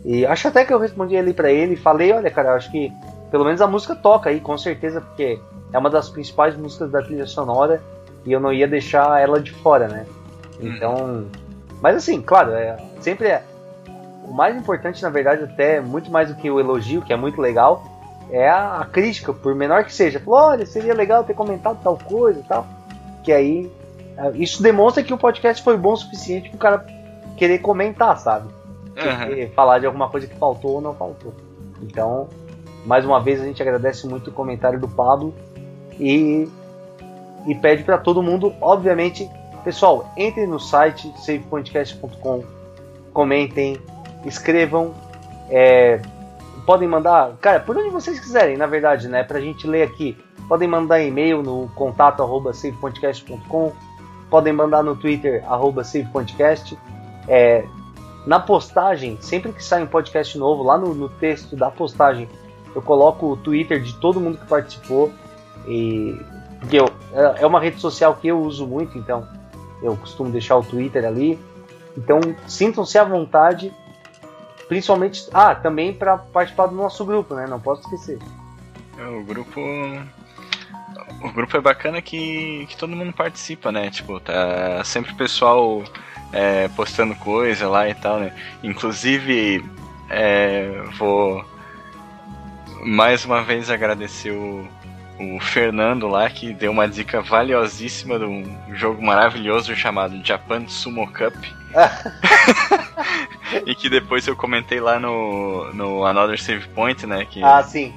E acho até que eu respondi ali pra ele e falei, olha cara, eu acho que pelo menos a música toca aí, com certeza, porque é uma das principais músicas da trilha sonora e eu não ia deixar ela de fora, né? Então... Mas assim, claro, é, sempre é... O mais importante, na verdade, até muito mais do que o elogio, que é muito legal, é a, a crítica, por menor que seja. Falou, olha, seria legal ter comentado tal coisa e tal. Que aí... Isso demonstra que o podcast foi bom o suficiente para o cara querer comentar, sabe? Uhum. Falar de alguma coisa que faltou ou não faltou. Então, mais uma vez, a gente agradece muito o comentário do Pablo e, e pede para todo mundo, obviamente, pessoal, entrem no site save podcast ponto com, comentem, escrevam, é, podem mandar, cara, por onde vocês quiserem, na verdade, né, pra gente ler aqui. Podem mandar e-mail no contato arroba save podcast ponto com, podem mandar no Twitter arroba save podcast. É, na postagem, sempre que sai um podcast novo, lá no, no texto da postagem, eu coloco o Twitter de todo mundo que participou, e porque eu, é uma rede social que eu uso muito, então eu costumo deixar o Twitter ali. Então sintam-se à vontade, principalmente, ah, também para participar do nosso grupo, né? Não posso esquecer. O grupo o grupo é bacana que, que todo mundo participa, né? Tipo, tá sempre o pessoal é, postando coisa lá e tal, né? Inclusive, é, vou mais uma vez agradecer o, o Fernando lá, que deu uma dica valiosíssima de um jogo maravilhoso chamado Japan Sumo Cup. E que depois eu comentei lá no, no Another Save Point, né? Que... Ah, sim.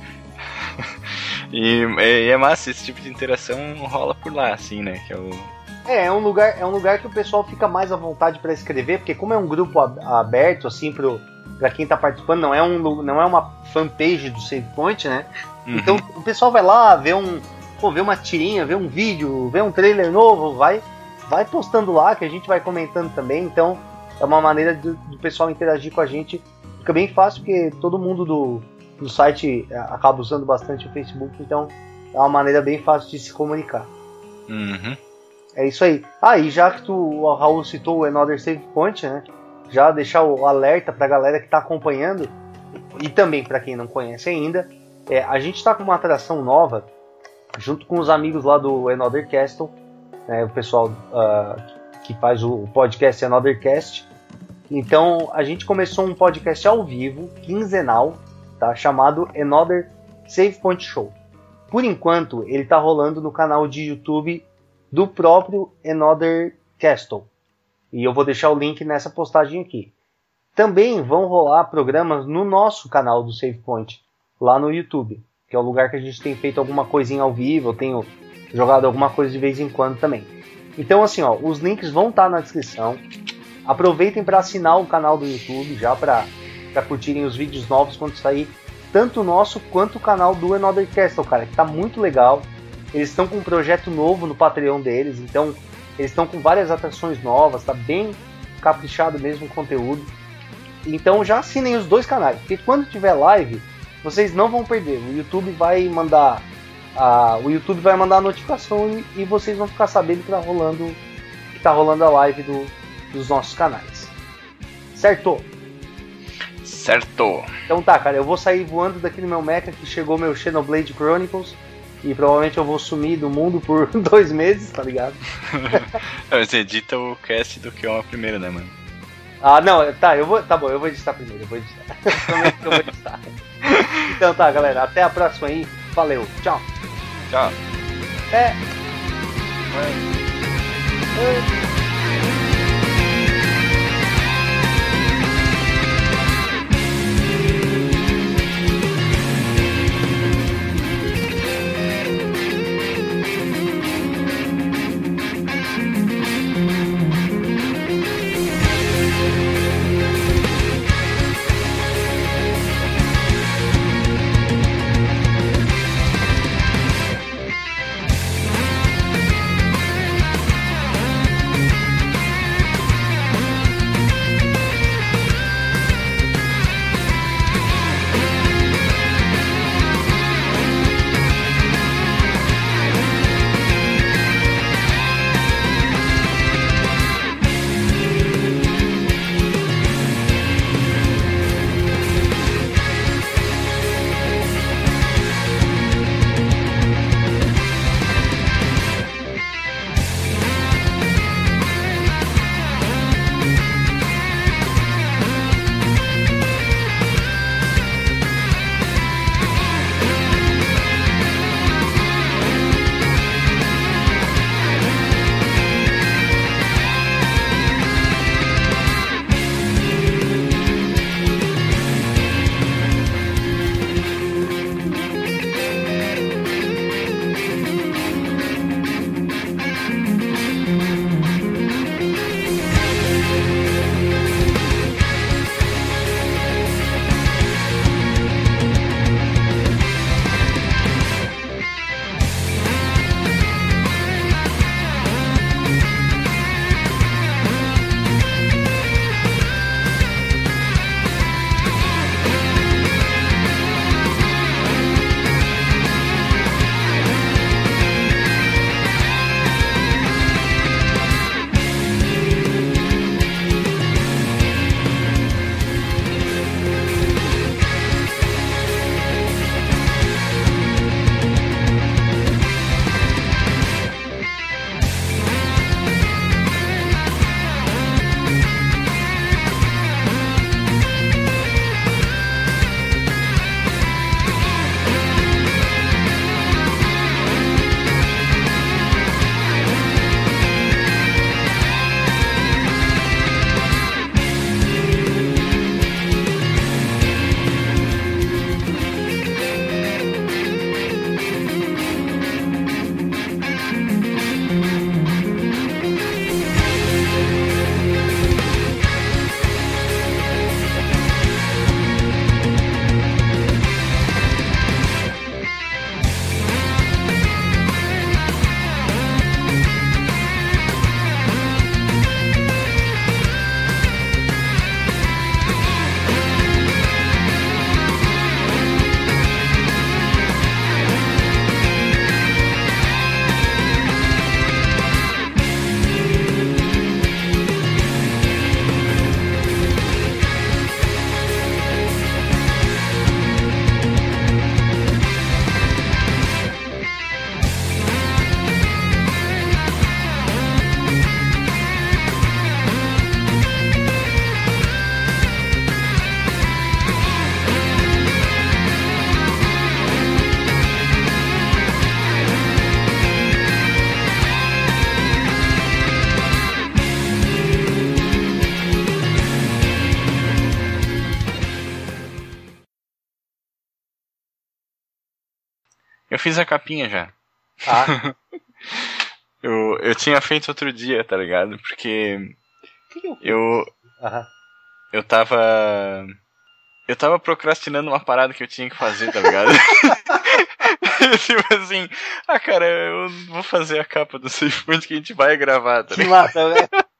e, e é massa, esse tipo de interação rola por lá, assim, né? Que é, o... é, é um lugar, é um lugar que o pessoal fica mais à vontade para escrever, porque como é um grupo aberto, assim, pro, pra quem tá participando, não é, um, não é uma fanpage do Save Point, né? Uhum. Então o pessoal vai lá, vê um, pô, vê uma tirinha, vê um vídeo, vê um trailer novo, vai, vai postando lá, que a gente vai comentando também. Então é uma maneira do, do pessoal interagir com a gente. Fica bem fácil, porque todo mundo do, do site acaba usando bastante o Facebook, então é uma maneira bem fácil de se comunicar. Uhum. É isso aí. Ah, e já que tu, o Raul citou o Another Save Point, né? Já deixar o alerta pra galera que tá acompanhando, e também pra quem não conhece ainda, é, a gente tá com uma atração nova, junto com os amigos lá do Another Castle, né, o pessoal uh, que faz o podcast Another Cast. Então a gente começou um podcast ao vivo, quinzenal, tá, chamado Another Save Point Show. Por enquanto ele tá rolando no canal de YouTube do próprio Another Castle, e eu vou deixar o link nessa postagem aqui. Também vão rolar programas no nosso canal do Save Point, lá no YouTube, que é o lugar que a gente tem feito alguma coisinha ao vivo, eu tenho jogado alguma coisa de vez em quando também. Então assim, ó, os links vão estar na descrição. Aproveitem para assinar o canal do YouTube, já para curtirem os vídeos novos quando sair, tanto o nosso quanto o canal do Another Castle, cara, que tá muito legal. Eles estão com um projeto novo no Patreon deles, então eles estão com várias atrações novas, tá bem caprichado mesmo o conteúdo. Então já assinem os dois canais, porque quando tiver live, vocês não vão perder. O YouTube vai mandar a, o YouTube vai mandar a notificação e, e vocês vão ficar sabendo que tá rolando, que tá rolando a live do, dos nossos canais. Certo? Certo. Então tá, cara, eu vou sair voando daqui no meu mecha, que chegou meu Xenoblade Chronicles. E provavelmente eu vou sumir do mundo por dois meses, tá ligado? Você edita o cast do que é uma primeira, né, mano? Ah, não, tá, eu vou. Tá bom, eu vou editar primeiro, eu vou editar. Prometo que eu vou editar. Então tá, galera, até a próxima aí. Valeu, tchau. Tchau. Até. Oi. Eu fiz a capinha já. Ah. eu, eu tinha feito outro dia, tá ligado? Porque que eu... eu... Aham. Eu tava... Eu tava procrastinando uma parada que eu tinha que fazer, tá ligado? Tipo assim, ah cara, eu vou fazer a capa do Safe Point que a gente vai gravar, tá Que ligado? massa, velho.